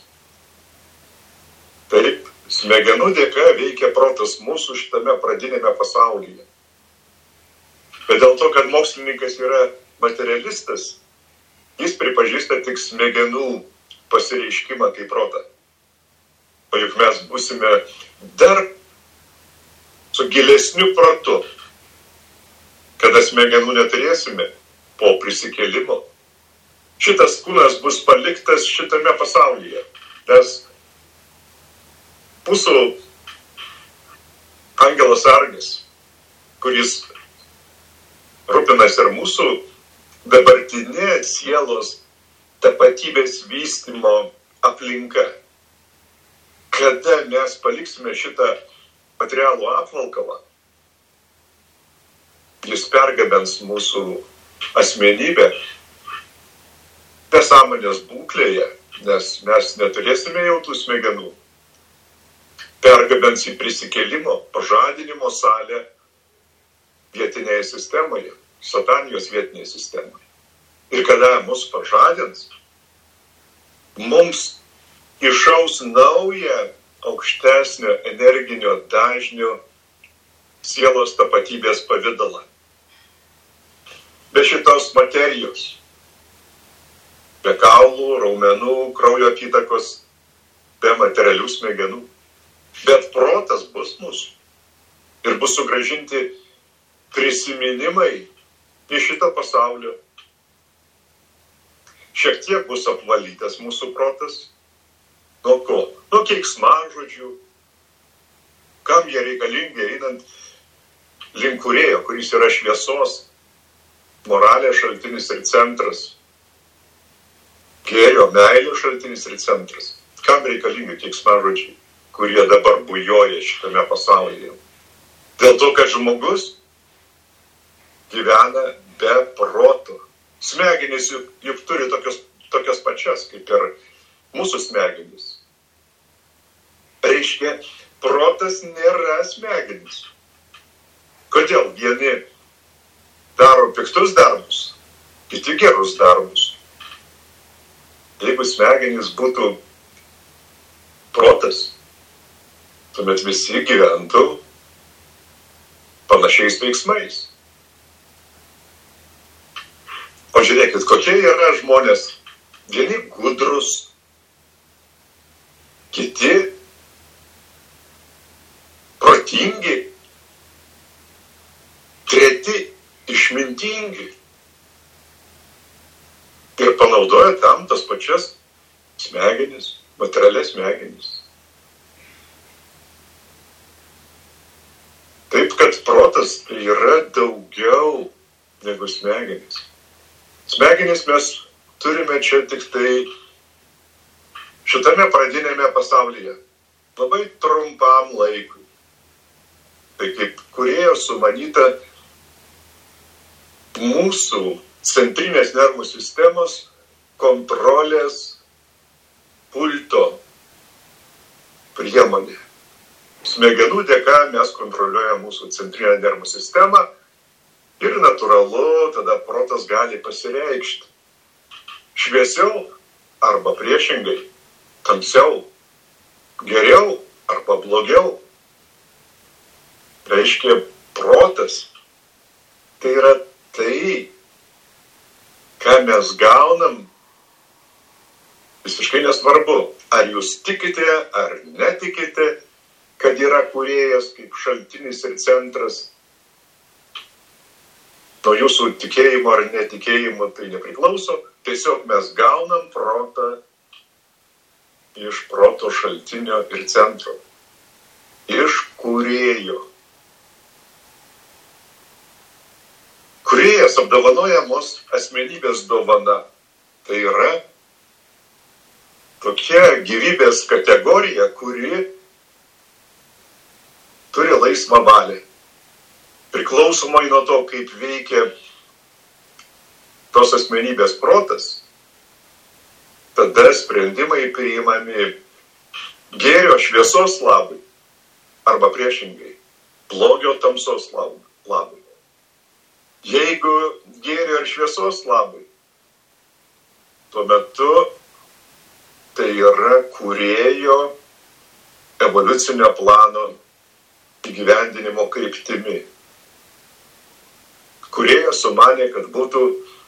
Taip, smegenų dėka veikia protas mūsų šitame pradinėme pasaulyje. Bet dėl to, kad mokslininkas yra materialistas, jis pripažįsta tik smegenų pasireiškimą kaip protą. O juk mes būsime dar su gilesniu protu. kada smegenų neturėsime po prisikėlimo, šitas kūnas bus paliktas šitame pasaulyje, nes mūsų angelas sargas, kuris rūpinasi ir mūsų dabartinė sielos tapatybės vystymo aplinka. Kada mes paliksime šitą materialų apvalkalą, jis pergabens mūsų asmenybę nesąmonės būklėje, nes mes neturėsime jau tų smegenų. Pergabens į prisikėlimo, pažadinimo salę vietinėje sistemoje, satanijos vietinėje sistemoje. Ir kada mus pažadins, mums išaus naują aukštesnio energinio dažnio sielos tapatybės pavidalą. Be šitos materijos, be kaulų, raumenų, kraujo apytakos, be materialių smegenų. Bet protas bus mūsų. Ir bus sugrąžinti prisiminimai iš šito pasaulio. Šiek tiek bus apvalytas mūsų protas. Nuo ko? Nuo keiksmažodžių. Kam jie reikalingi einant link kūrėjo, kuris yra šviesos, moralės šaltinis ir centras. Gėrio, meilės šaltinis ir centras. Kam reikalingi keiksmažodžiai, kurie dabar bujoja šitame pasaulyje? Dėl to, kad žmogus gyvena be proto. Smegenys juk, juk turi tokios, tokias pačias, kaip ir mūsų smegenys. Reiškia, protas nėra smegenys. Kodėl? Vieni daro piktus darbus, kiti gerus darbus. Jeigu smegenys būtų protas, tuomet visi gyventų panašiais veiksmais. O žiūrėkit, kokie yra žmonės. Vieni gudrus, kiti protingi, treti išmintingi. Ir panaudoja tam tas pačias smegenis, materialias smegenis. Taip, kad protas yra daugiau negu smegenis. Smegenis mes turime čia tik tai šitame pradinėme pasaulyje. Labai trumpam laikui. Tai kaip kūrėjo sumanyta mūsų centrinės nervų sistemos kontrolės pulto priemonė. Smegenų dėka mes kontroliuojame mūsų centrinę nervų sistemą ir natūralu, tada protas gali pasireikšti. Šviesiau arba priešingai, tamsiau, geriau arba blogiau. Reiškia, protas tai yra tai, ką mes gaunam, visiškai nesvarbu, ar jūs tikite ar netikite, kad yra kūrėjas kaip šaltinis ir centras. Nuo jūsų tikėjimo ar netikėjimo tai nepriklauso. Tiesiog mes gaunam protą iš proto šaltinio ir centro. Iš kūrėjo. Kūrėjas apdovanojamos asmenybės dovana. Tai yra tokia gyvybės kategorija, kuri turi laisvą valią. Priklausomai nuo to, kaip veikia tos asmenybės protas, tada sprendimai priimami gėrio šviesos labui arba priešingai, blogio tamsos labui. Jeigu gėrio ir šviesos labui, tuo metu tai yra kūrėjo evoliucinio plano įgyvendinimo kryptimi. Kūrėjas sumanė, kad būtų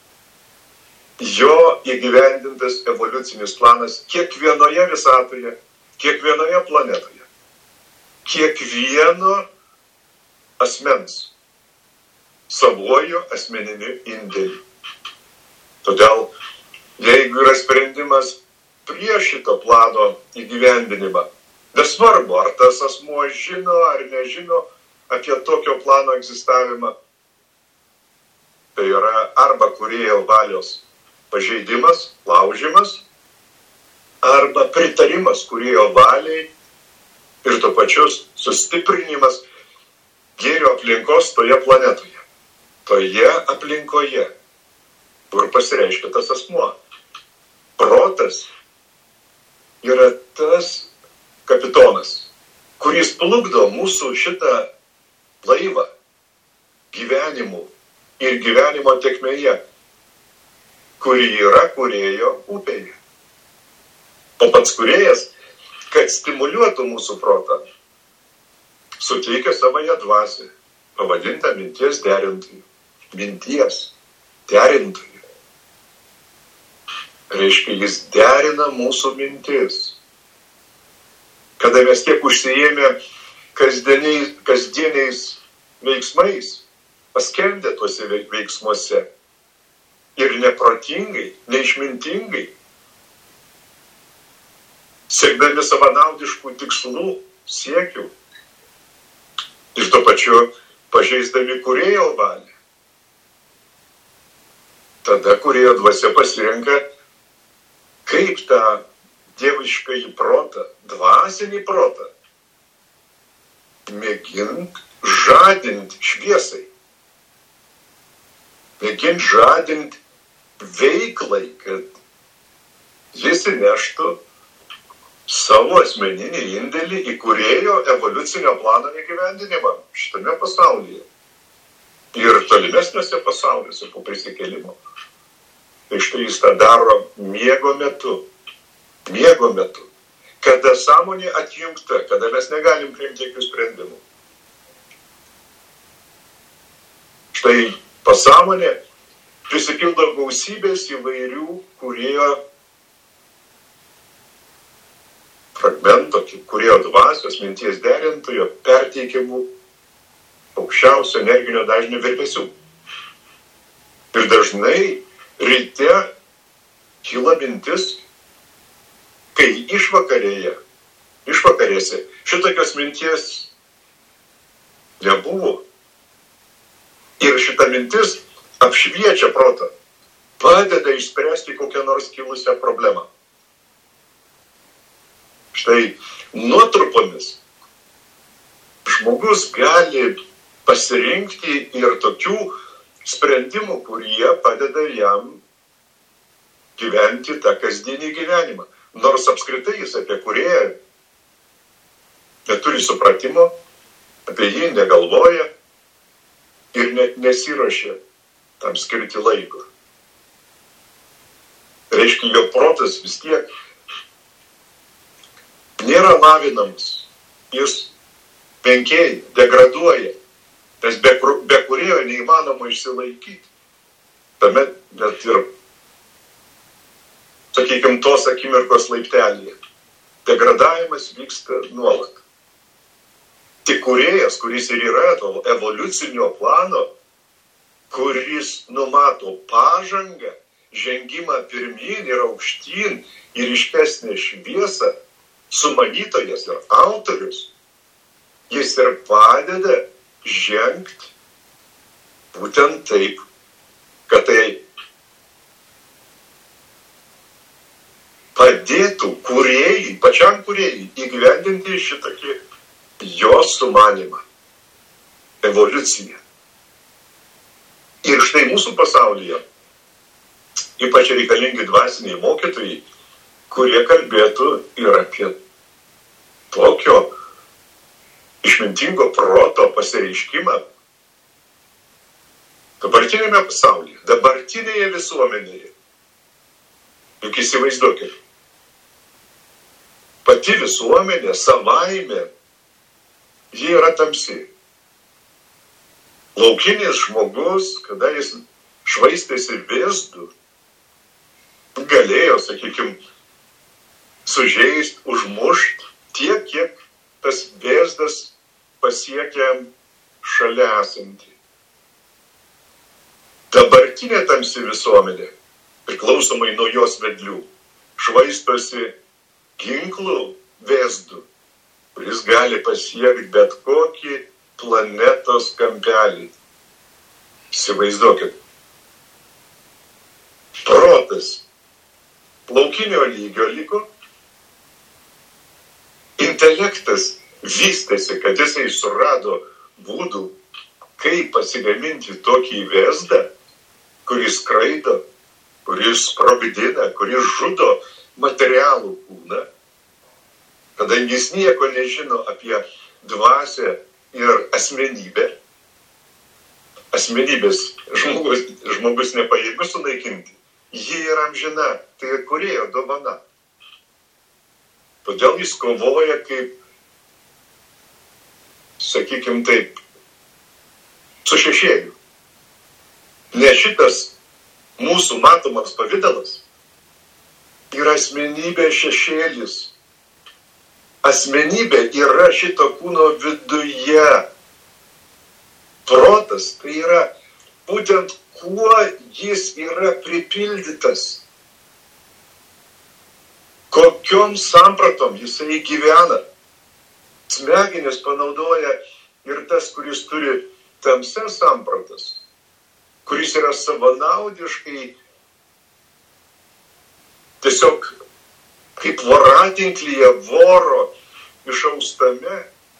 jo įgyvendintas evoliucinis planas kiekvienoje visatoje, kiekvienoje planetoje, kiekvieno asmens. savuoju asmeniniu indėliu. Todėl, jeigu yra sprendimas prieš šito plano įgyvendinimą, nesvarbu, ar tas asmuo žino ar nežino apie tokio plano egzistavimą, tai yra arba kūrėjo valios pažeidimas, laužimas, arba pritarimas kūrėjo valiai ir to pačios sustiprinimas gėrio aplinkos toje planetoje, toje aplinkoje, kur pasireiškia tas asmuo. Protas yra tas kapitonas, kuris plukdo mūsų šitą laivą gyvenimu ir gyvenimo tekmėje, kuri yra kūrėjo upėje. O pats kūrėjas, kad stimuliuotų mūsų protą, suteikia savąją dvasią, pavadintą minties derintojų. Minties derintojų. Reiškia, jis derina mūsų mintis. Kada mes tiek užsiėmė kasdieniais, kasdieniais veiksmais, paskendę tuose veiksmuose ir neprotingai, neišmintingai, siekdami savanaudiškų tikslų, siekių ir to pačiu pažeisdami kūrėjo valią. Tada kūrėjo dvasia pasirenka, kaip tą dieviškąjį protą, dvasinį protą, mėgint žadint šviesai, mėgint žadint veiklai, kad jis įneštų savo asmeninį indėlį į kūrėjo evoliucinio plano įgyvendinimą šitame pasaulyje ir tolimesniuose pasauliuose po prisikėlimo. Tai štai jis tą daro miego metu. Miego metu. Kada sąmonė atjungta, kada mes negalim priimti jokių sprendimų. Štai pasąmonė prisipildo gausybės įvairių kūrėjo fragmento, kūrėjo dvasios, minties derintojo, perteikiamų aukščiausio energinio dažnio virpesių. Ir dažnai ryte kyla mintis, kai išvakarėje, išvakarėse šitokios minties nebuvo. Ir šita mintis apšviečia protą, padeda išspręsti kokią nors kilusią problemą. Štai nuotrupomis žmogus gali pasirinkti ir tokių sprendimų, kurie padeda jam gyventi tą kasdienį gyvenimą. Nors apskritai jis apie kūrėją neturi supratimo, apie jį negalvoja ir net nesiruošia tam skirti laiko. Reiškia, jo protas vis tiek nėra lavinamas, jis penkėja, degraduoja, nes be, be kūrėjo neįmanoma išsilaikyti. Tame net ir, sakykime, tos akimirkos laiptelėje. Degradavimas vyksta nuolat. Tik kūrėjas, kuris ir yra to evoliucinio plano, kuris numato pažangą, žengimą pirmyn ir aukštyn ir ryškesnę šviesą, sumanytojas ir autorius, jis ir padeda žengti būtent taip, kad tai padėtų kūrėjai, pačiam kūrėjai įgyvendinti šitokį jo sumanimą, evoliuciją. Ir štai mūsų pasaulyje ypač reikalingi dvasiniai mokytojai, kurie kalbėtų ir apie tokio išmintingo proto pasireiškimą dabartinėme pasaulyje, dabartinėje visuomenėje. Juk įsivaizduokit, pati visuomenė savaime, ji yra tamsi. Laukinis žmogus, kada jis švaistėsi vėzdu, galėjo, sakykime, sužeist, užmušt tiek, kiek tas vėzdas pasiekia šalia esantį. Dabartinė tamsi visuomenė, priklausomai nuo jos vedlių, švaistosi ginklų vėzdu, kuris gali pasiekti bet kokį planetos kampelį. Įsivaizduokit. Protas laukinio lygio liko, intelektas vystėsi, kad jisai surado būdų, kaip pasigaminti tokį vėzdą, kuris skraido, kuris sprogdina, kuris žudo materialų kūną, kadangi jis nieko nežino apie dvasią ir asmenybę. Asmenybės žmogus, žmogus nepajėgus sunaikinti. Ji yra amžina, tai ir kūrėjo dovana. Todėl jis kovoja kaip, sakykim taip, su šešėliu. Nes šitas mūsų matomas pavidalas yra asmenybė šešėlis. Asmenybė yra šito kūno viduje. Protas tai yra būtent kuo jis yra pripildytas. Kokiom sampratom jisai gyvena. Smegenis panaudoja ir tas, kuris turi tamsias sampratas, kuris yra savanaudiškai tiesiog kaip voratinklyje voro išaustame,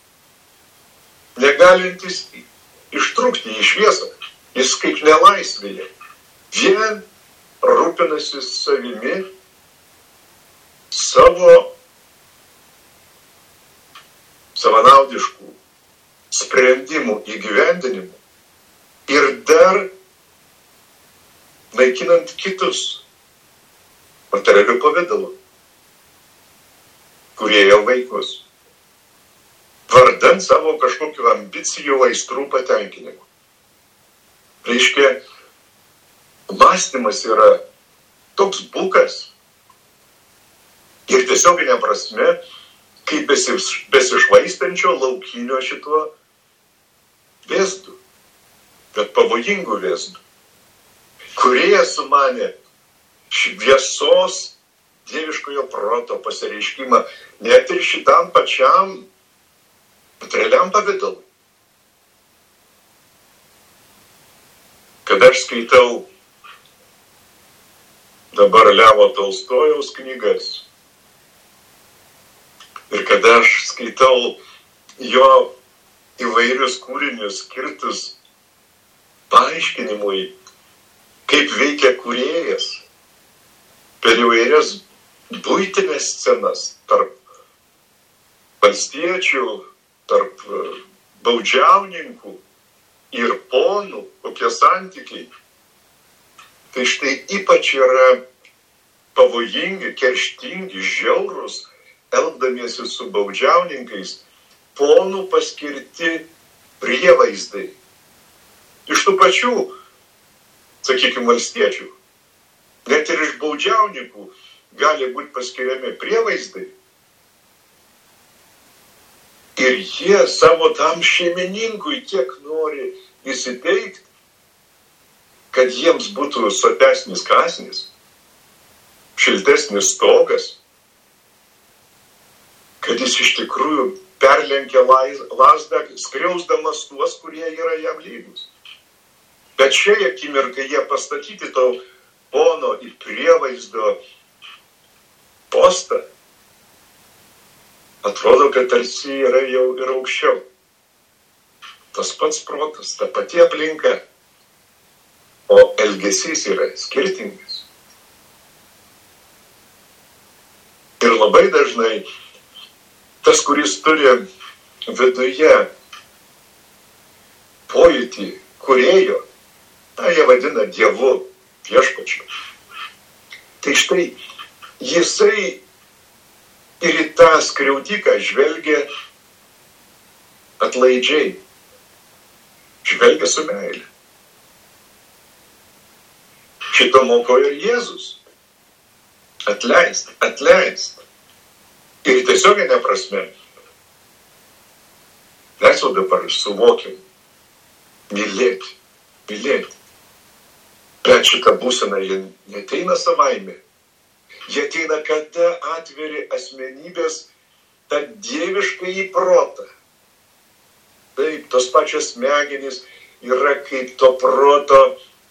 negalintis ištrūkti į šviesą. Jis kaip nelaisvėje. Vien rūpinasi savimi, savo savanaudiškų sprendimų įgyvendinimu ir dar naikinant kitus materialių pavidalų, kurie jau vaikus, vardant savo kažkokių ambicijų, aistrų patenkinimų. Reiškia, mąstymas yra toks bukas ir tiesioginė prasme, kaip besišvaistančio laukinio šituo vėzdu, bet pavojingų vėzdų. Kūrėjas sumanė šviesos dieviškojo proto pasireiškimą net ir šitam pačiam materialiam pavidalui. Kad aš skaitau dabar Levo Tolstojaus knygas ir kad aš skaitau jo įvairius kūrinius skirtus paaiškinimui, kaip veikia kūrėjas per įvairias buitinės scenas tarp valstiečių, tarp baudžiauninkų ir ponų, kokie santykiai. Tai štai ypač yra pavojingi, kerštingi, žiaurūs, elgdamiesi su baudžiauninkais, ponų paskirti prievaizdai. Iš tų pačių, sakykime, valstiečių, net ir iš baudžiauninkų gali būti paskiriami prievaizdai. Ir jie savo tam šeimininkui tiek nori įsiteikti, kad jiems būtų sotesnis kąsnis, šiltesnis stogas, kad jis iš tikrųjų perlenkia lazdą, skriausdamas tuos, kurie yra jam lygus. Bet šioje akimirkai jie pastatyti to pono į prievaizdo postą, atrodo, kad tarsi yra jau ir aukščiau. Tas pats protas, ta pati aplinka, o elgesys yra skirtingas. Ir labai dažnai tas, kuris turi viduje pojūtį kūrėjo, tą jie vadina Dievu, viešpačiu. Tai štai jisai ir į tą skriaudiką žvelgia atlaidžiai, žvelgia su meile. Šito moko ir Jėzus. Atleist, atleist. Ir tiesioginė prasme, mes jau dabar suvokiam, mylėti, mylėti. Bet šita būsena, jie neteina savaime. Jie ateina, kada atveri asmenybės tą dievišką į protą. Taip, tos pačios smegenys yra kaip to proto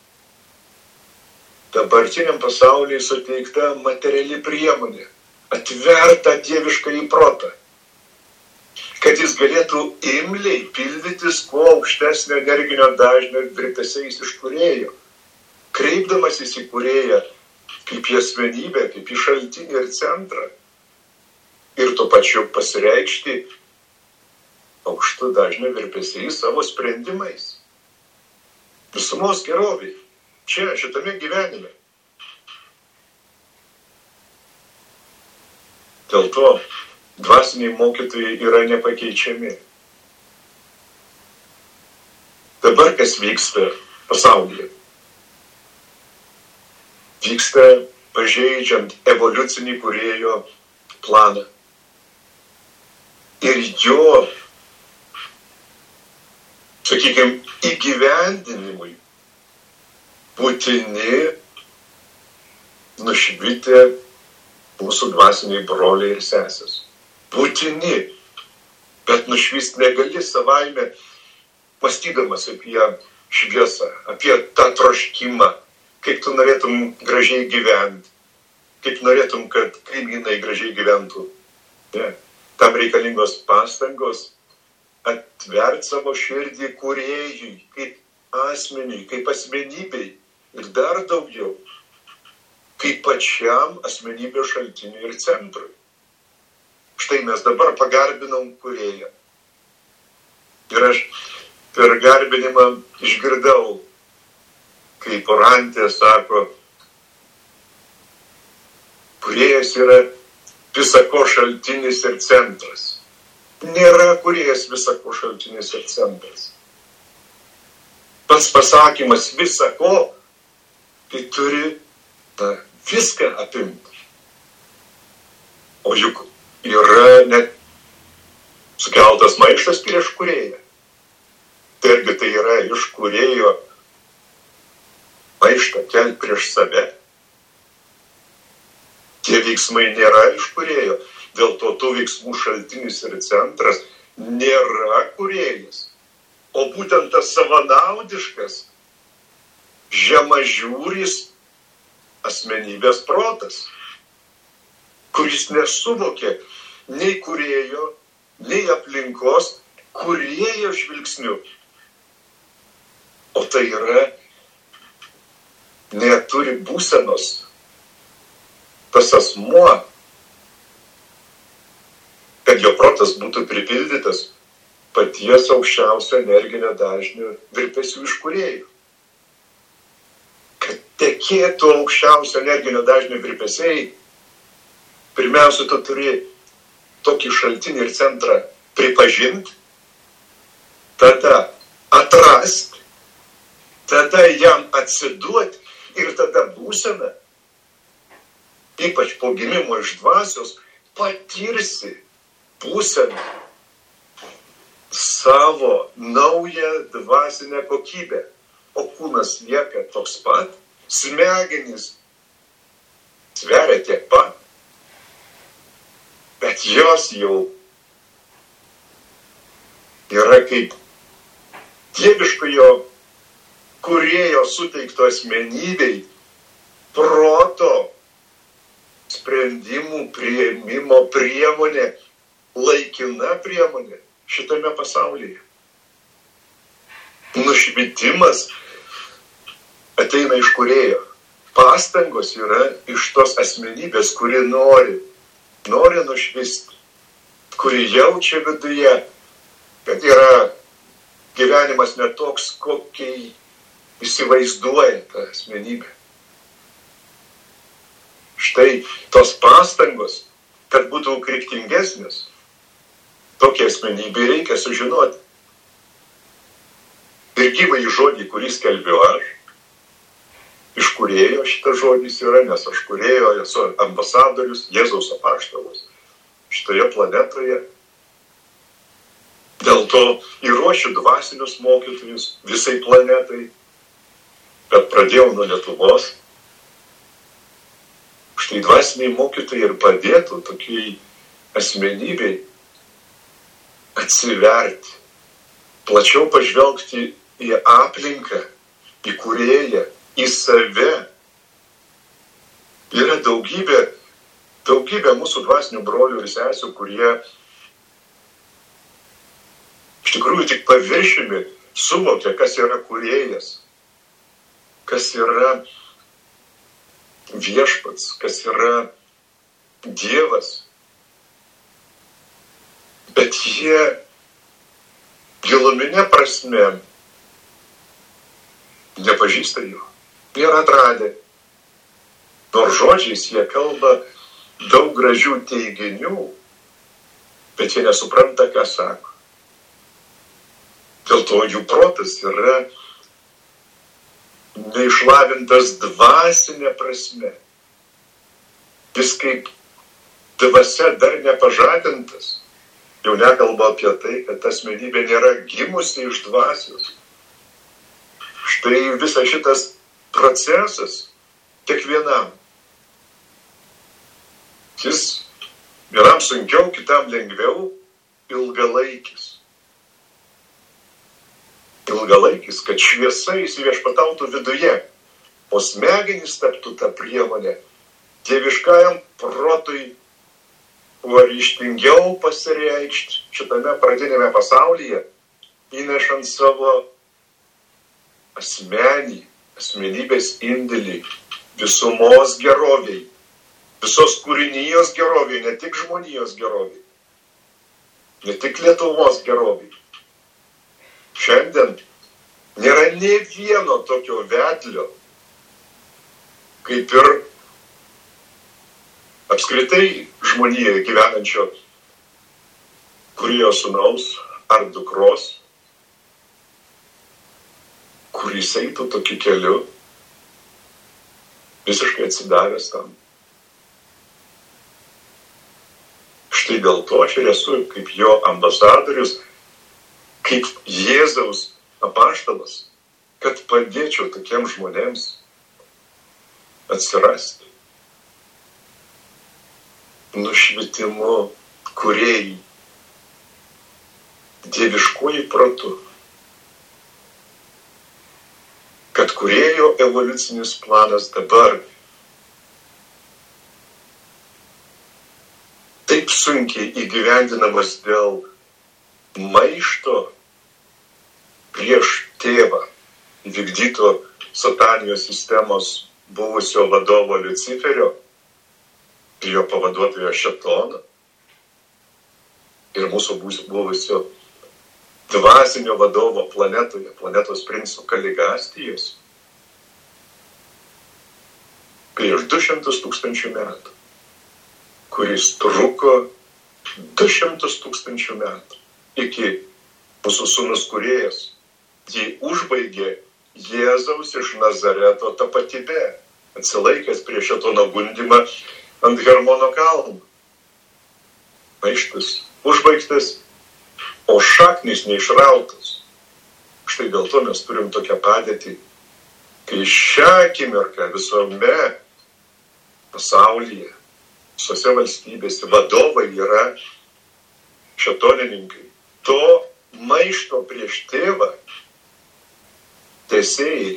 dabartiniam pasaulyje suteikta materiali priemonė. Atverta dievišką į protą. Kad jis galėtų imliai pildytis kuo aukštesnio energinio dažnio virpesiais iš kūrėjo. Kreipdamasis į kūrėją kaip į asmenybę, kaip į šaltinį ir centrą. Ir tuo pačiu pasireikšti aukštų dažnio virpesiais savo sprendimais. Visumos geroviai. Čia, šitame gyvenime. Dėl to dvasiniai mokytojai yra nepakeičiami. Dabar kas vyksta pasaulyje? Vyksta pažeidžiant evoliucinį kūrėjo planą. Ir jo, sakykime, įgyvendinimui būtini nušvitę mūsų dvasiniai broliai ir sesės. Būtini, bet nušvist negali savaime, mąstydamas apie šviesą, apie tą troškimą, kaip tu norėtum gražiai gyventi, kaip norėtum, kad kaimynai gražiai gyventų. Ne. Tam reikalingos pastangos atvert savo širdį kūrėjui, kaip asmeniui, kaip asmenybei ir dar daugiau, kaip pačiam asmenybės šaltiniui ir centrui. Štai mes dabar pagarbinom kūrėją. Ir aš per garbinimą išgirdau, kaip orantė sako, kūrėjas yra visako šaltinis ir centras. Nėra kūrėjas visako šaltinis ir centras. Pats pasakymas visako, tai turi na, viską apimti. O juk yra net sukeltas maištas prieš kūrėją. Taigi tai yra iš kūrėjo maištą kelt prieš save. Tie veiksmai nėra iš kūrėjo. Dėl to tų veiksmų šaltinis ir centras nėra kūrėjas. O būtent tas savanaudiškas, žemažiūris asmenybės protas, kuris nesuvokė nei kūrėjo, nei aplinkos, kūrėjo žvilgsniu. O tai yra, neturi būsenos. Tas asmuo, kad jo protas būtų pripildytas paties aukščiausio energinio dažnio virpesių iš kūrėjų. Kad tekėtų aukščiausio energinio dažnio virpesiai, pirmiausia, tu turi tokį šaltinį ir centrą pripažinti, tada atrasti, tada jam atsiduoti ir tada būsena, ypač po gimimo iš dvasios, patirsi būseną savo naują dvasinę kokybę. O kūnas lieka toks pat, smegenys sveria tiek pat, bet jos jau yra kaip dieviškojo kūrėjo suteikto asmenybei proto sprendimų priėmimo priemonė, laikina priemonė šitame pasaulyje. Nušvitimas ateina iš kūrėjo. Pastangos yra iš tos asmenybės, kuri nori, nori nušvisti, kuri jaučia viduje, kad yra gyvenimas netoks, kokiai įsivaizduoja tą asmenybę. Štai tos pastangos, kad būtų kryptingesnis, tokia asmenybė reikia sužinoti. Ir gyvai žodį, kurį skelbiu aš, iš kūrėjo šitas žodis yra, nes aš kūrėjo, esu ambasadorius, Jėzaus apaštalas šitoje planetoje. Dėl to ir ruošiu dvasinius mokytojus visai planetai. Bet pradėjau nuo Lietuvos. Štai dvasiniai mokytojai ir padėtų tokiai asmenybei atsiverti, plačiau pažvelgti į aplinką, į kūrėją, į save. Yra daugybė, daugybė mūsų dvasinių brolių ir sesių, kurie iš tikrųjų tik paviršiumi suvokia, kas yra kūrėjas, kas yra viešpats, kas yra Dievas. Bet jie giluminė prasme nepažįsta jo, nėra atradę. Nors žodžiais jie kalba daug gražių teiginių, bet jie nesupranta, ką sako. Dėl to jų protas yra neišlavintas dvasinė prasme. Jis kaip dvasia dar nepažadintas. Jau nekalba apie tai, kad asmenybė nėra gimusi iš dvasios. Štai visas šitas procesas kiekvienam. Jis vienam sunkiau, kitam lengviau, ilgalaikis. Ilgalaikis, kad šviesa įsiviešpatautų viduje, o smegenys taptų tą priemonę dieviškajam protui kuo ryžtingiau pasireikšti šitame pradinėme pasaulyje, įnešant savo asmenį, asmenybės indėlį visumos geroviai, visos kūrinijos geroviai, ne tik žmonijos geroviai, ne tik Lietuvos geroviai. Šiandien nėra nė vieno tokio vedlio, kaip ir apskritai žmonijoje gyvenančio kūrėjo sūnaus ar dukros, kuris eitų tokiu keliu, visiškai atsidavęs tam. Štai dėl to aš ir esu kaip jo ambasadorius, kaip Jėzaus apaštalas, kad padėčiau tokiems žmonėms atsirasti. Nušvitimu kūrėjai, dieviškuoju protu, kad kūrėjo evoliucinis planas dabar taip sunkiai įgyvendinamas dėl maišto prieš tėvą įvykdyto satanijos sistemos buvusio vadovo Liuciferio ir jo pavaduotojo Šėtono ir mūsų buvusio dvasinio vadovo planetoje, planetos princo Kaligastijos prieš du šimtus tūkstančių metų, kuris truko du šimtus tūkstančių metų iki mūsų sūnus kūrėjas jį užbaigė Jėzaus iš Nazareto tapatybė, atsilaikęs prieš Šėtono gundymą ant Hermono kalno. Maištas užbaigtas, o šaknis neišrautas. Štai dėl to mes turim tokią padėtį, kai šią akimirką visome pasaulyje, visose valstybėse vadovai yra šėtonininkai. To maišto prieš tėvą teisėjai,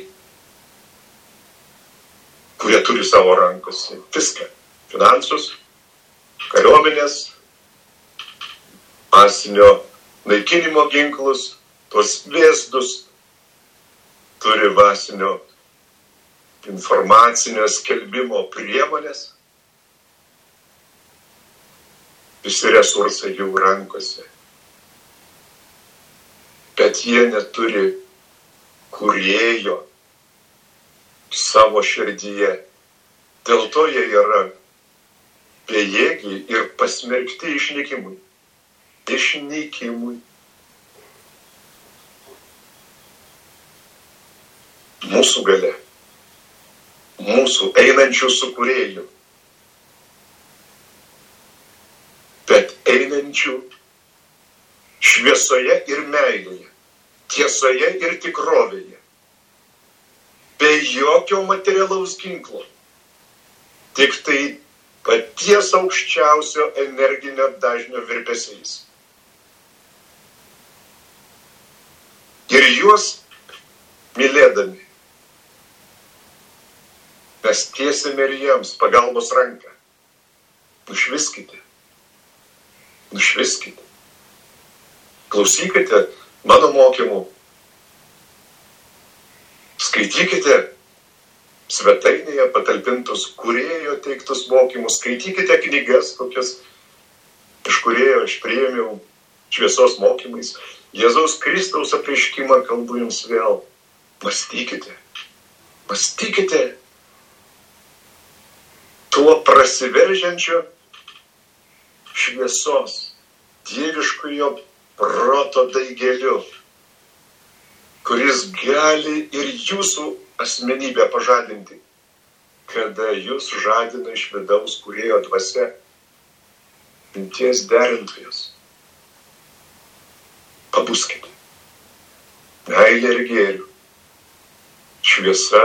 kurie turi savo rankose viską. Finansus, kariuomenės, masinio naikinimo ginklus, tos vėzdus, turi masinio informacinio skelbimo priemonės. Visi resursai jų rankose. Bet jie neturi kūrėjo savo širdyje. Dėl to jie yra bejėgiai ir pasmerkti išnykimui. Išnykimui. Mūsų galia, mūsų einančių su kūrėju, bet einančių šviesoje ir meilėje, tiesoje ir tikrovėje, be jokio materialaus ginklo. Tik tai paties aukščiausio energinio dažnio virpesiais. Ir juos mylėdami mes tiesime ir jiems pagalbos ranką. Nušviskite. Nušviskite. Klausykite mano mokymų. Skaitykite svetainėje patalpintus kūrėjo teiktus mokymus. Skaitykite knygas, kokias iš kūrėjo aš priėmiau šviesos mokymais. Jėzaus Kristaus apreiškimą kalbu jums vėl. Mąstykite. Mąstykite tuo prasiveržiančio šviesos, dieviškojo proto daigeliu, kuris gali ir jūsų asmenybę pažadinti, kada jūs žadina iš vidaus kūrėjo dvasia, minties derintojas. Pabuskite. Meilė ir gėrių. Šviesa,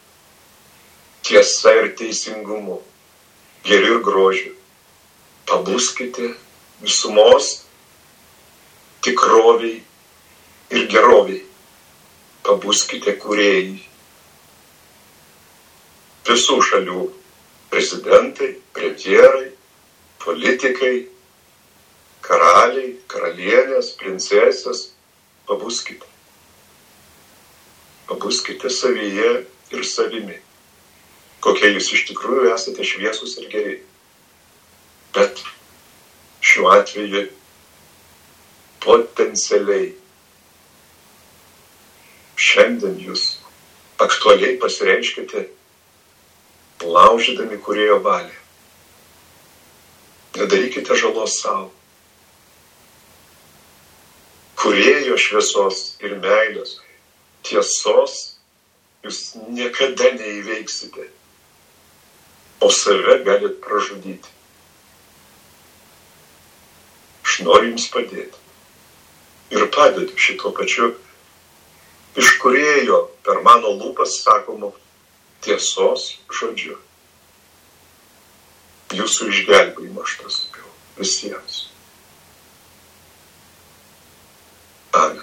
tiesa ir teisingumu. Gėrių ir grožių. Pabuskite visumos tikroviai ir geroviai. Pabuskite kūrėjai. Visų šalių prezidentai, premjerai, politikai, karaliai, karalienės, princesės, pabuskite. Pabuskite savyje ir savimi, kokie jūs iš tikrųjų esate šviesus ir geri. Bet šiuo atveju potencialiai šiandien jūs aktualiai pasireiškite, laužydami kūrėjo valią. Nedarykite žalos savo. Kūrėjo šviesos ir meilės, tiesos jūs niekada neįveiksite, o save galit pražudyti. Aš noriu jums padėti. Ir padedu šito pačiu iš kūrėjo per mano lūpas sakomu tiesos žodžiu. Jūsų išgelbėjimą aš tą sakiau visiems. Amen.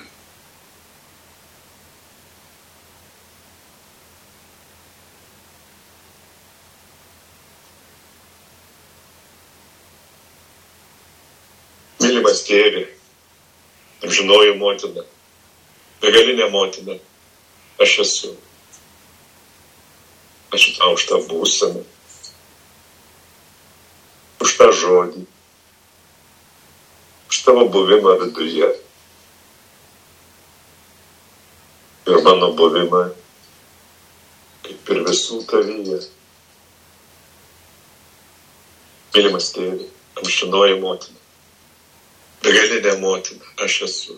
Mylimas tėve, amžinoji motina, begalinė motina, aš esu. Ačiū tau už tą būseną, už tą žodį, už tavo buvimą viduje ir mano buvimą kaip ir visų tavyje. Mylimas tėve, amžinoji motina, begalinė motina, aš esu.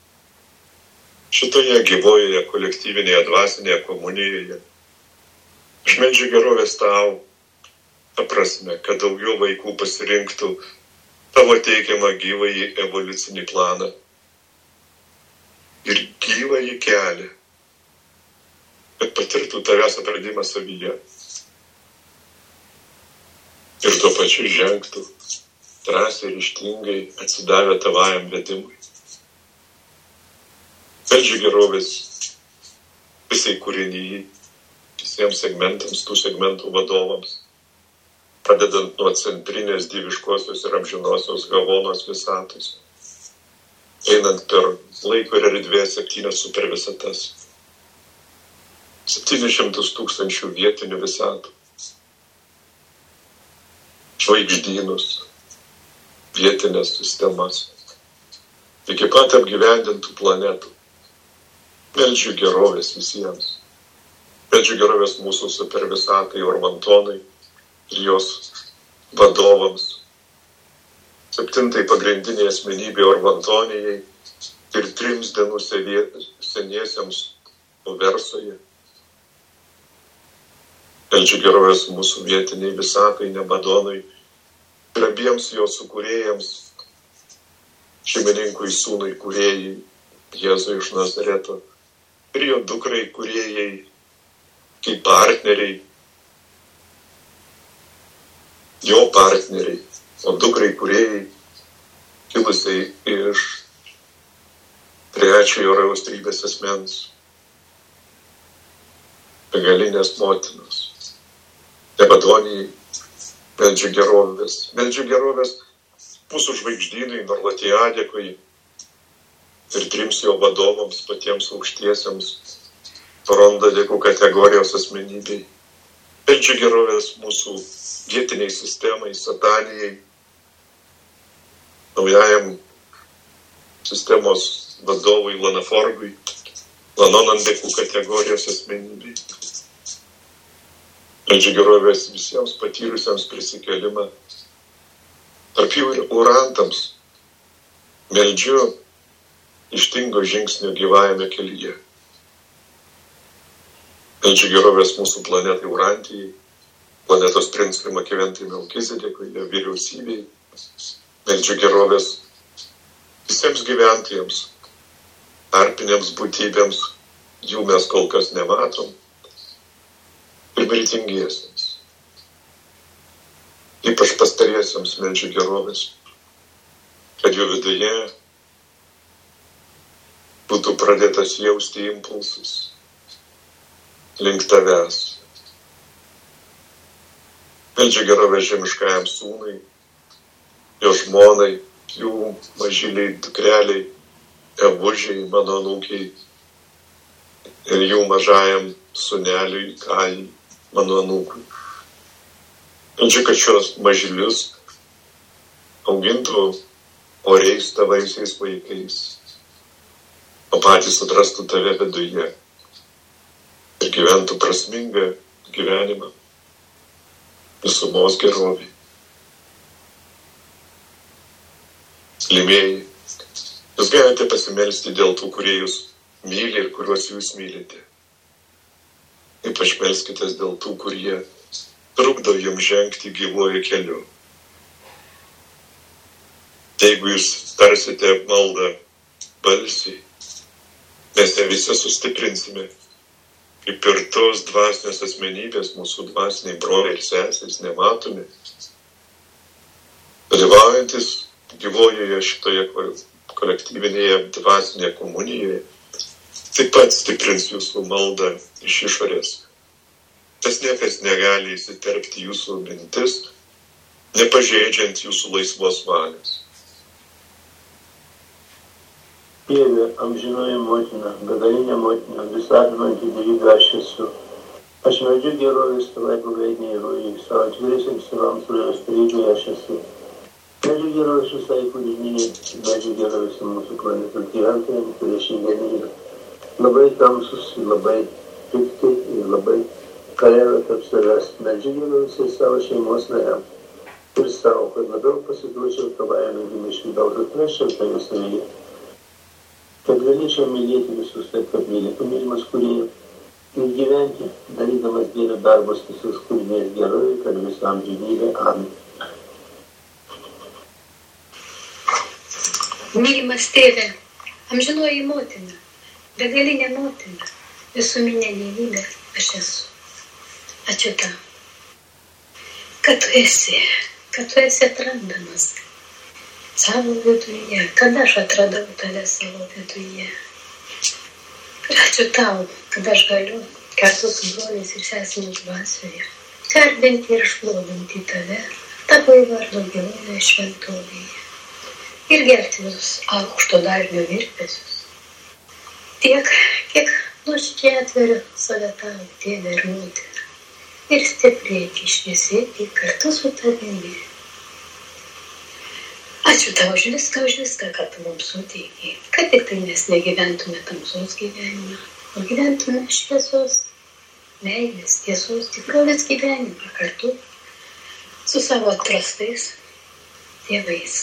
Šitoje gyvojoje kolektyvinėje dvasinėje komunijoje aš meldžiu gerovės tau, ta prasme, kad daugiau vaikų pasirinktų tavo teikiamą gyvąjį evoliucinį planą ir gyvąjį kelią, kad patirtų tavęs atradimą savyje ir tuo pačiu žengtų drąsiai ir ryžtingai atsidavę tavajam vedimui. Meldžiu gerovės visai kūrinyjai, visiems segmentams, tų segmentų vadovams, pradedant nuo centrinės dieviškosios ir amžinosios Gavonos visatos, einant per laiko ir erdvės septynias supervisatas, septynis šimtus tūkstančių vietinių visatų, žvaigždynus, vietinės sistemas, iki pat apgyvendintų planetų. Meldžiu gerovės visiems. Meldžiu gerovės mūsų supervisatai Ormantonai ir jos vadovams, septintai pagrindinė asmenybė Ormantonijai ir trims dienų seniesiems Uversoje. Meldžiu gerovės mūsų vietiniai visatai Nebadonui ir abiems jo sukūrėjams, šeimininkui sūnui kūrėjai Jėzui iš Nazareto ir jo dukrai kūrėjai kaip partneriai, jo partneriai, o dukrai kūrėjai, kilusiai iš trečiojo rojaus trybės asmens, begalinės motinos, Ebadonijai, meldžiu gerovės, meldžiu gerovės mūsų žvaigždynai, Norlatijadėkui ir trims jo vadovams, patiems aukštiesiems, Torondadėkų kategorijos asmenybei, meldžiu gerovės mūsų vietiniai sistemai, Satanijai, naujajam sistemos vadovui Lanaforgui, Lanonandėkų kategorijos asmenybei. Meldžiu gerovės visiems patyrusiems prisikelimą, tarp jų ir urantams. Meldžiu ištingo žingsnio gyvajame kelyje. Meldžiu gerovės mūsų planetai Urantijai, planetos princui Makiventai Melkizedekui, jo vyriausybei. Meldžiu gerovės visiems gyventojams, tarpinėms būtybėms, jų mes kol kas nematom, ir viltingiesiems. Ypač pastariesiems meldžiu gerovės, kad jų viduje būtų pradėtas jausti impulsus link tavęs. Meldžiu gerovės žemiškajam sūnui, jo žmonai, jų mažyliai dukreliai, Evužiai, mano anūkiai, ir jų mažajam sūneliui, Kajai, mano anūkui. Meldžiu, kad šios mažylius augintų oriais tavaisiais vaikais, o patys atrastų tave viduje ir gyventų prasmingą gyvenimą visumos gerovį. Lymėjai, jūs galite pasimelsti dėl tų, kurie jūs myli ir kuriuos jūs mylite. Ypač melskitės dėl tų, kurie trukdo jums žengti gyvuoju keliu. Jeigu jūs tarsite maldą balsiai, mes ją visi sustiprinsime, kaip ir tos dvasinės asmenybės, mūsų dvasiniai broliai ir sesės, nematomi, dalyvaujantis gyvojoje šitoje kolektyvinėje dvasinėje komunijoje, taip pat stiprins jūsų maldą iš išorės. Tas niekas negali įsiterpti jūsų mintis, nepažeidžiant jūsų laisvos valios. Dieve, amžinoji motina, begalinė motina, visapimanti dievybė aš esu. Aš meldžiu gerovės tavai pagaidiniai rojai, savo atviriesiams savams rojos tarybai aš esu. Meldžiu gerovės visai kūrininiai, meldžiu gerovės mūsų planetos gyventojams, kurie šiandien yra labai tamsus, labai pikti ir labai kariauja tarp savęs. Meldžiu gerovės ir savo šeimos nariams. Ir savo, kad labiau pasiduočiau tavajame gimeškių daug atrasčiau tave savyje. Kad galėčiau mylėti visus taip, kad mylėtų mylimas kūrėjų ir gyventi, darydamas Dievo darbus visus kūrinės gerovai, kad visam gyvybė. Amen. Mylimas tėve, amžinoji motina, begalinė motina, visuminė gyvybė aš esu. Ačiū tau, kad tu esi, kad tu esi atrandamas savo viduje, kad aš atradau tave savo viduje. Ir ačiū tau, kad aš galiu kartu su broliais ir sesėmis dvasioje garbinti ir šlovinti tave, tavo įvardo giloje šventovėje ir gerti visus aukšto dažnio virpesius. Tiek, kiek nuoširdžiai atveriu save tau, tėve ir motina, ir stiprėti, šviesėti kartu su tavimi. Ačiū tau už viską, už viską, ką tu mums suteikei, kad tik tai mes negyventume tamsos gyvenimą, o gyventume šviesos, meilės, tiesos, tikrovės gyvenimą kartu su savo atrastais tėvais.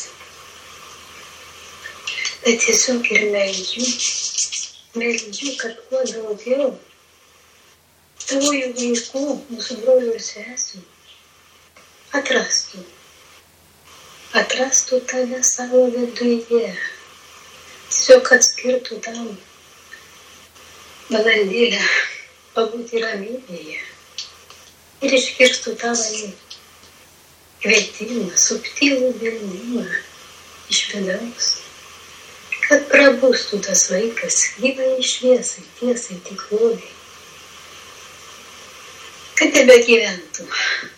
Bet tiesiog ir meldžiu, meldžiu, kad kuo daugiau tavųjų vaikų, mūsų brolių ir sesių atrastų. Atrastų tave savo viduje. Tiesiog atskirtų tau valandėlę pabūti ramybėje ir iškirstų tavąjį kvietimą, subtilų vilnimą iš vidaus, kad prabustų tas vaikas gyvai šviesai, tiesai, tikrovai, kad nebegyventų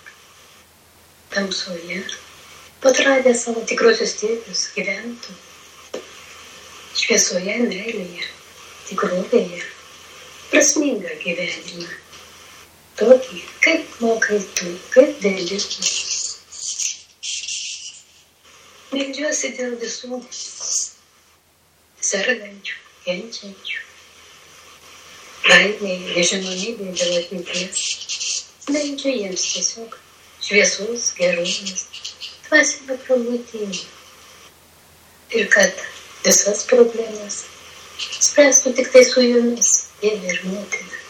tamsoje, atradę savo tikrosius tėvus, gyventų šviesoje, meilėje, tikrovėje, prasmingą gyvenimą, tokį, kaip mokai tu, kaip dėlį tu. Meldžiuosi dėl visų sergančių, kenčiančių, baimėje, nežinomybėje dėl atminties. Meldžiu jiems tiesiog šviesos, gerovės, dvasinio prabudimo. Ir kad visas problemas spręstų tik tai su jumis, Dieve ir Motina.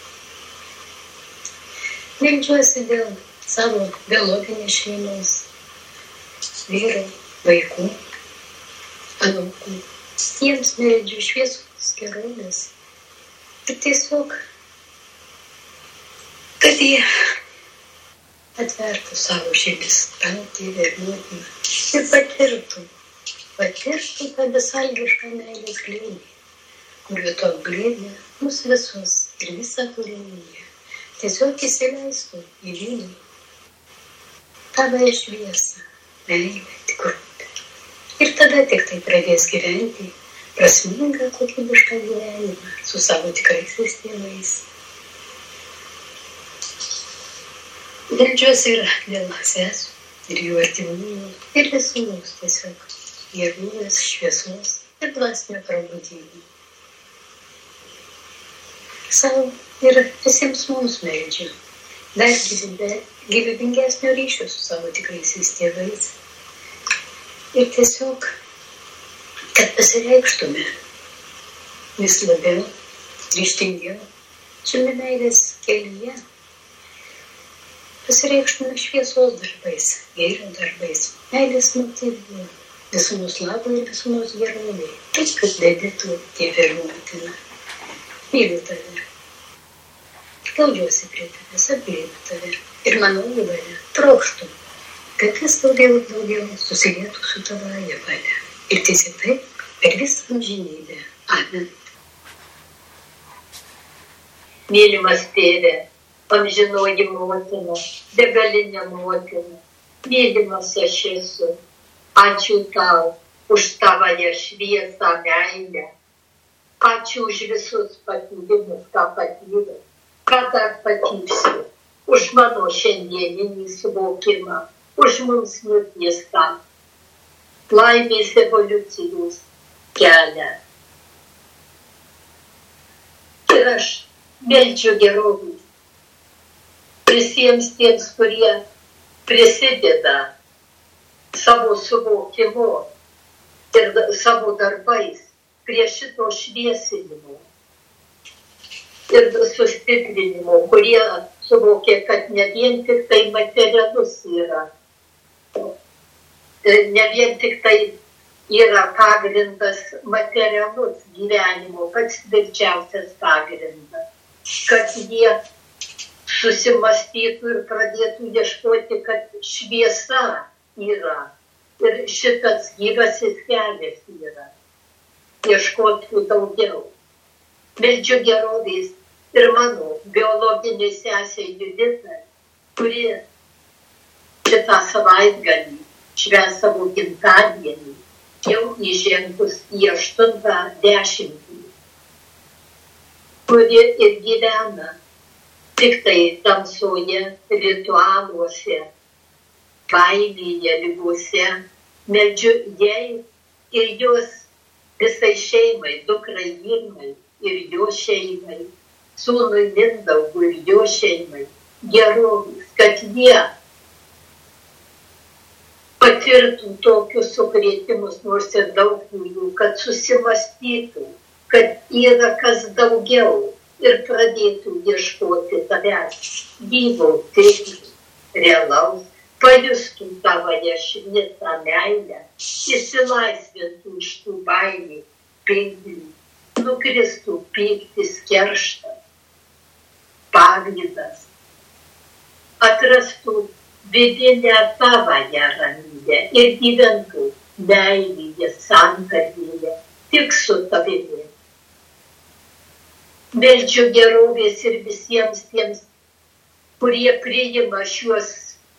Meldžiuosi dėl savo biologinės šeimos, vyrai, vaikų, anūkų. Jiems meldžiu šviesos, gerovės. Ir tiesiog, kad jie atvertų savo širdis tau, Dieve ir Motina, ir patirtų, patirtų tą besalgišką meilės glėbį, kuriuo to glėbį mus visus ir visą kūriniją tiesiog įsileistų į vidų tavąją šviesą, meilę, tikrovę. Ir tada tik tai pradės gyventi prasmingą, kokybišką gyvenimą su savo tikraisiais tėvais. Meldžiuosi ir dėl sesų ir jų artimųjų ir visų mūsų tiesiog gerovės, šviesos ir dvasinio prabudimo. Sau ir visiems mums meldžiu dar gyvybingesnio ryšio su savo tikraisiais tėvais. Ir tiesiog, kad pasireikštume vis labiau, ryžtingiau, šiame meilės kelyje, pasireikštume šviesos darbais, gėrio darbais, meilės motyvu, visumos labui ir visumos gerovei. Taip, kad dėdėtų Dieve ir Motina. Myliu tave, glaudžiuosi prie tavęs, apglėbiu tave ir mano valia trokštu, kad vis daugiau ir daugiau susilietų su tavąja valia. Ir tiesiog taip per visą amžinybę. Amen. Mylimas tėve, amžinoji motina, begalinė motina, mylimas aš esu. Ačiū tau už tavąją šviesą, meilę. Ačiū už visus patyrimus, ką patyrė, ką dar patyrsiu, už mano šiandieninį suvokimą, už mums mirties tą laimės evoliucijos kelią. Ir aš meldžiu gerovės visiems tiems, kurie prisideda savo suvokimu ir savo darbais prie šito šviesinimo ir sustiprinimo, kurie suvokė, kad ne vien tik tai materialus yra, ne vien tik tai yra pagrindas materialus gyvenimo, pats tvirčiausias pagrindas, kad jie susimastytų ir pradėtų ieškoti, kad šviesa yra ir šitas gyvasis kelias yra. Ieškoti daugiau. Meldžiu gerovės ir mano biologinė sesė Judita, kuri šitą savaitgalį švęs savo gimtadienį, jau įžengus į aštuntą dešimtį, kuri ir gyvena tik tai tamsoje, ritualuose, baimėje, ligose. Meldžiu jai ir jos visai šeimai, dukrai Irmai ir jo šeimai, sūnui Mindaugui ir jo šeimai, gerovės, kad jie patirtų tokius sukrėtimus, nors ir daug jų, kad susimastytų, kad yra kas daugiau ir pradėtų ieškoti tavęs, gyvo, tikro, realaus, pajustų tavąją šviesą, meilę, išsilaisvintų iš tų baimių, pinklių, nukristų pyktis, kerštas pavydas, atrastų vidinę tavąją ramybę ir gyventų meilėje, santarvėje, tik su tavimi. Meldžiu gerovės ir visiems tiems, kurie priima šiuos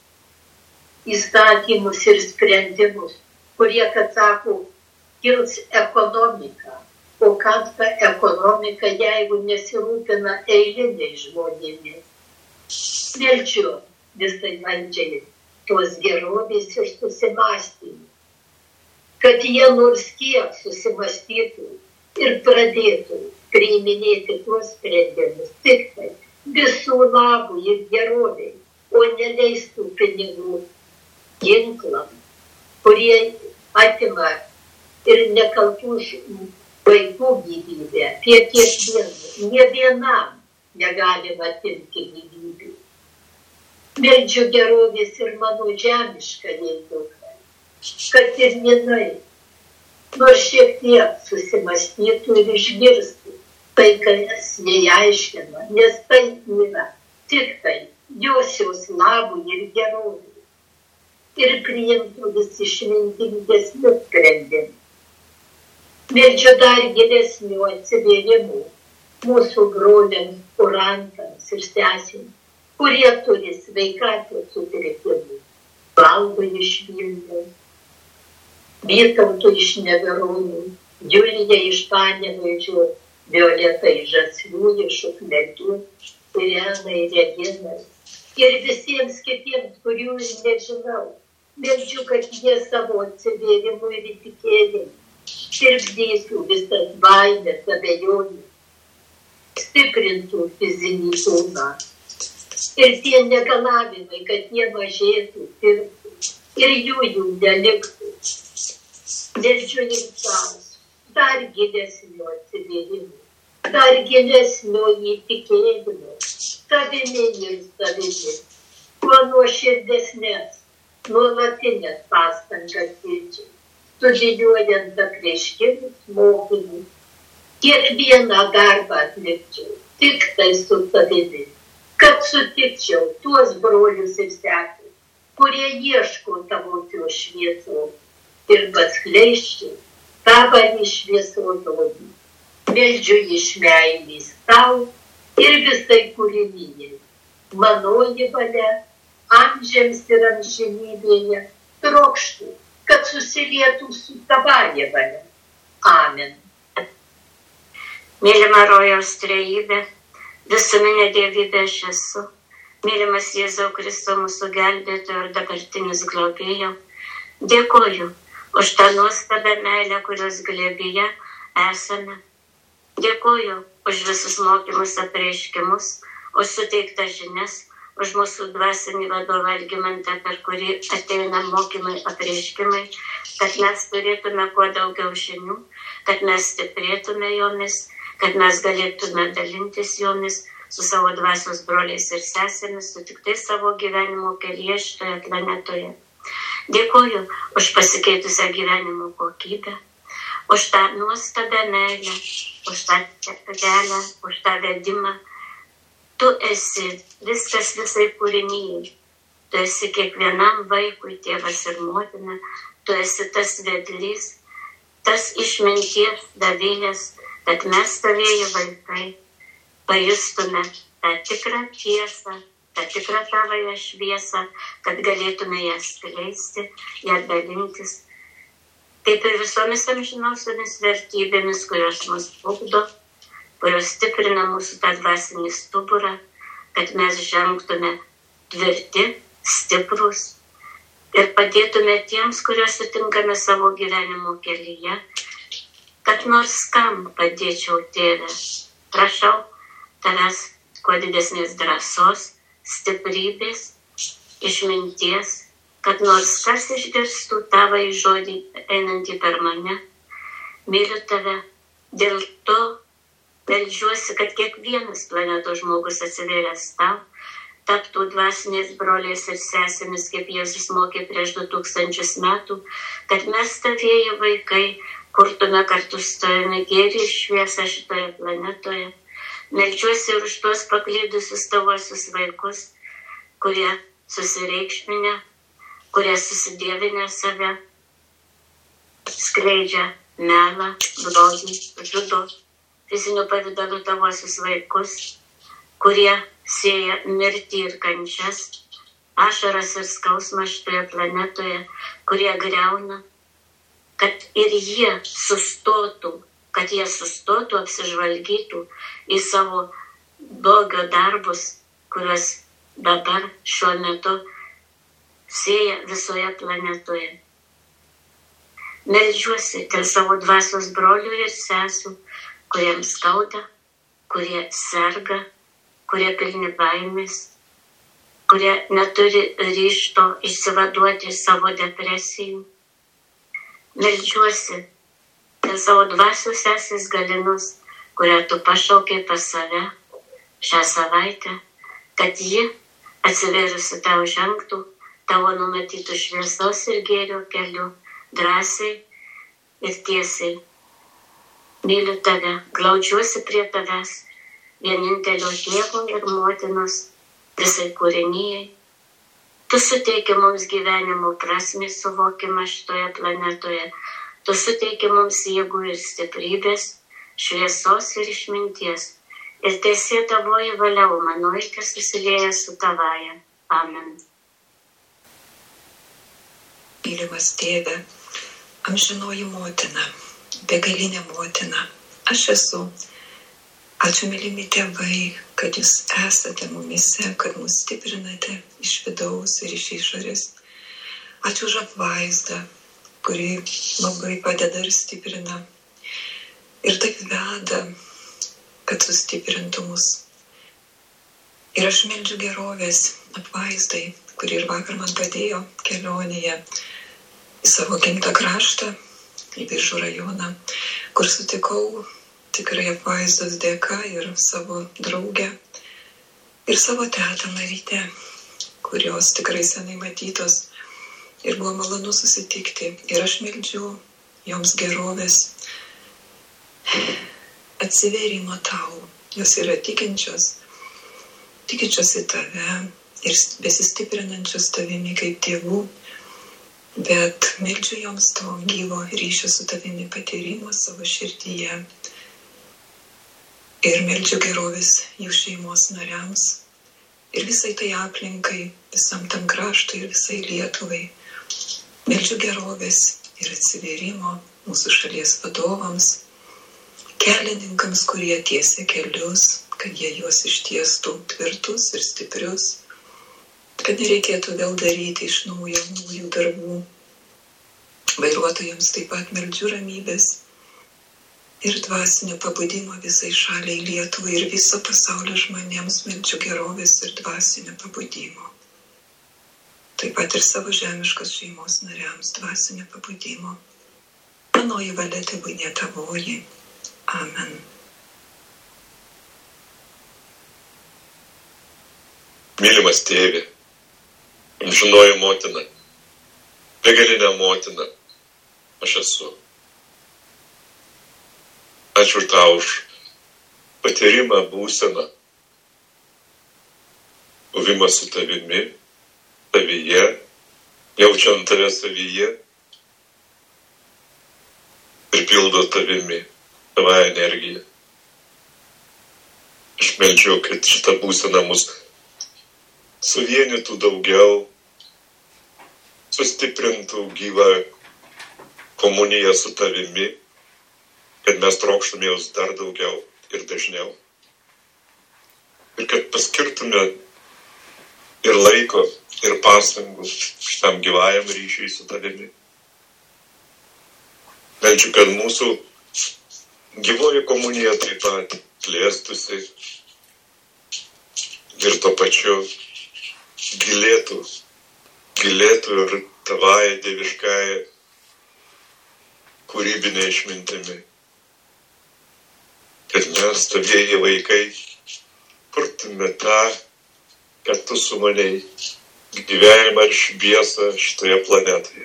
įstatymus ir sprendimus, kurie, kad sako, kils ekonomika. O kad ta ekonomika, jeigu nesirūpina eiliniais žmonėmis. Meldžiu visai valdžiai tos gerovės ir susimąstymų, kad jie nors kiek susimastytų ir pradėtų priiminėti tuos sprendimus tik tai visų labų ir geroviai, o neleistų pinigų ginklam, kurie atima ir nekaltų vaikų gyvybę, apie kiekvieną, ne vienam negalima atimti gyvybių. Meldžiu gerovės ir mano žemišką dukrai, kad ir jinai nors šiek tiek susimastytų ir išgirstų tai, kas jai aiškina, nes tai yra tik tai josios labui ir gerovai ir priimtų vis išmintingesnius sprendimus. Meldžiu dar gilesnių atsivėrimų mūsų broliams, kurantams ir sesėms, kurie turi sveikatos sutrikimų. Valdo iš Vilniaus, Vytauto iš Neveronių, Julija iš Panevėžio, Violeta iš Žaslių, iš Ukmergių, Irena ir Regina ir visiems kitiems, kurių nežinau. Meldžiu, kad jie savo atsivėrimų ir įtikėjimų tirpdytų visas baimės, abejonės, stiprintų fizinį kūną. Ir tie negalavimai, kad jie mažėtų, tirptų ir jų jų neliktų. Meldžiu jums dar gilesnio atsivėrimų, dar gilesnio įtikėjimo, savimi ir savimi, kuo nuoširdesnės, nuolatinės pastangas dėčiau. Studijuojant apreiškimus, mokymus, kiekvieną darbą atlikčiau, tik tai su savimi, kad sutikčiau tuos brolius ir seseris, kurie ieško tavosios šviesos ir paskleisčiau tavąjį šviesos žodį. Meldžiu iš meilės tau ir visai kūrinijai. Manoji valia, amžiams ir amžinybėje trokštų, kad susilietų su tavąja valia. Amen. Mylima rojaus trejybė, visuminė dievybė aš esu, mylimas Jėzau Kristau, mūsų gelbėtojo ir dabartinis globėjau, dėkoju už tą nuostabią meilę, kurios glėbyje esame. Dėkoju už visus mokymus, apreiškimus, už suteiktas žinias, už mūsų dvasinį vadovą Algimantą, per kurį ateina mokymai, apreiškimai, kad mes turėtume kuo daugiau žinių, kad mes stiprėtume jomis, kad mes galėtume dalintis jomis su savo dvasios broliais ir sesėmis, su tik tai savo gyvenimo kelyje šitoje planetoje. Dėkoju už pasikeitusią gyvenimo kokybę, už tą nuostabią meilę, už tą kelią, už tą vedimą. Tu esi viskas visai kūrinyje. Tu esi kiekvienam vaikui tėvas ir motina. Tu esi tas vedlys, tas išminties davėjas, kad mes tavėję vaikai pajustume tą tikrą tiesą, tą tikrą tavąją šviesą, kad galėtume ją skleisti, ją dalintis. Taip ir visomis amžinosiomis vertybėmis, kurios mus ugdo, kurios stiprina mūsų tą dvasinį stuburą, kad mes žengtume tvirti, stiprus ir padėtume tiems, kuriuos sutinkame savo gyvenimo kelyje, kad nors kam padėčiau, Tėve. Prašau tavęs kuo didesnės drąsos, stiprybės, išminties, kad nors kas išgirstų tavąjį žodį einantį per mane. Myliu tave, dėl to meldžiuosi, kad kiekvienas planetos žmogus atsivėręs tau, taptų dvasiniais broliais ir sesėmis, kaip Jėzus mokė prieš du tūkstančius metų, kad mes tavieji vaikai kurtume kartu su tavimi gėrį ir šviesą šitoje planetoje, Meldžiuosi ir už tuos paklydusius tavosius vaikus, kurie susireikšminę, kurie susidievinę save, skleidžia melą, blogį, žudo fizinių pavidalų tavosius vaikus, kurie sėja mirtį ir kančias, ašaras ir skausmą šitoje planetoje, kurie griauna, kad ir jie sustotų, kad jie sustotų, apsižvalgytų į savo blogio darbus, kuriuos dabar šiuo metu sėja visoje planetoje. Meldžiuosi dėl savo dvasios brolių ir sesų, kuriems skauda, kurie serga, kurie pilni baimės, kurie neturi ryžto išsivaduoti savo depresijų. Meldžiuosi dėl savo dvasios sesės Galinos, kurią tu pašaukei pas save šią savaitę, kad ji atsivėrusi tau žengtų tavo numatytų šviesos ir gėrio keliu, drąsiai ir tiesiai. Myliu tave, glaudžiuosi prie tavęs, vienintelio tėvo ir motinos, visai kūrinijai. Tu suteiki mums gyvenimo prasmę suvokimą šitoje planetoje. Tu suteiki mums jėgų ir stiprybės, šviesos ir išminties. Ir teisė tavoji valia, o mano iltis susilieja su tavaja. Amen. Mylimas tėve, amžinoji motina, begalinė motina, aš esu. Ačiū, mylimi tėvai, kad jūs esate mumise, kad mus stiprinate iš vidaus ir iš išorės. Ačiū už apvaizdą, kuri labai padeda ir stiprina. Ir taip veda, kad sustiprintų mus. Ir aš meldžiu gerovės apvaizdai, kuri ir vakar man padėjo kelionėje į savo gimtą kraštą, į Biržų rajoną, kur sutikau tikrai apvaizdos dėka ir savo draugę, ir savo tetą Marytę, kurios tikrai senai matytos, ir buvo malonu susitikti. Ir aš meldžiu joms gerovės, atsivėrimo tau. Jos yra tikinčios, tikinčios į tave ir besistiprinančios tavimi kaip tėvų, bet meldžiu joms to gyvo ryšio su tavimi patyrimo savo širdyje. Ir meldžiu gerovės jų šeimos nariams ir visai tai aplinkai, visam tam kraštui ir visai Lietuvai. Meldžiu gerovės ir atsivėrimo mūsų šalies vadovams, kelininkams, kurie tiesia kelius, kad jie juos ištiestų tvirtus ir stiprius, kad nereikėtų vėl daryti iš naujo naujų darbų. Vairuotojams taip pat meldžiu ramybės ir dvasinio pabudimo visai šaliai Lietuvai ir viso pasaulio žmonėms meldžiu gerovės ir dvasinio pabudimo. Taip pat ir savo žemiškos šeimos nariams dvasinio pabudimo. Manoji valia tebūnie tavoji. Amen. Mylimas tėve, amžinoji motina, begalinė motina, aš esu. Ačiū tau už patyrimą, būseną, buvimą su tavimi, tavyje, jaučiant tave savyje ir pildo tavimi, tavo energiją. Aš meldžiu, kad šitą būseną mus suvienytų daugiau, sustiprintų gyvą komuniją su tavimi, kad mes trokštume jos dar daugiau ir dažniau. Ir kad paskirtume ir laiko, ir pastangų šitam gyvajam ryšiui su tavimi. Meldžiu, kad mūsų gyvoji komunija taip pat plėstųsi ir tuo pačiu gilėtų, gilėtų ir tavąją dieviškąją kūrybinę išmintimi. Kad mes, tavieji vaikai, kurtume tą, kad tu sumanei gyvenimą ir šviesą šitoje planetoje.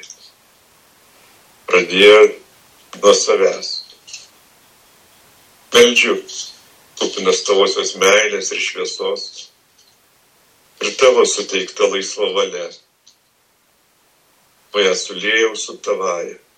Pradėjo nuo savęs. Meldžiu kupinas tavosios meilės ir šviesos ir tavo suteikta laisva valia. O ją suliejau su tavaja.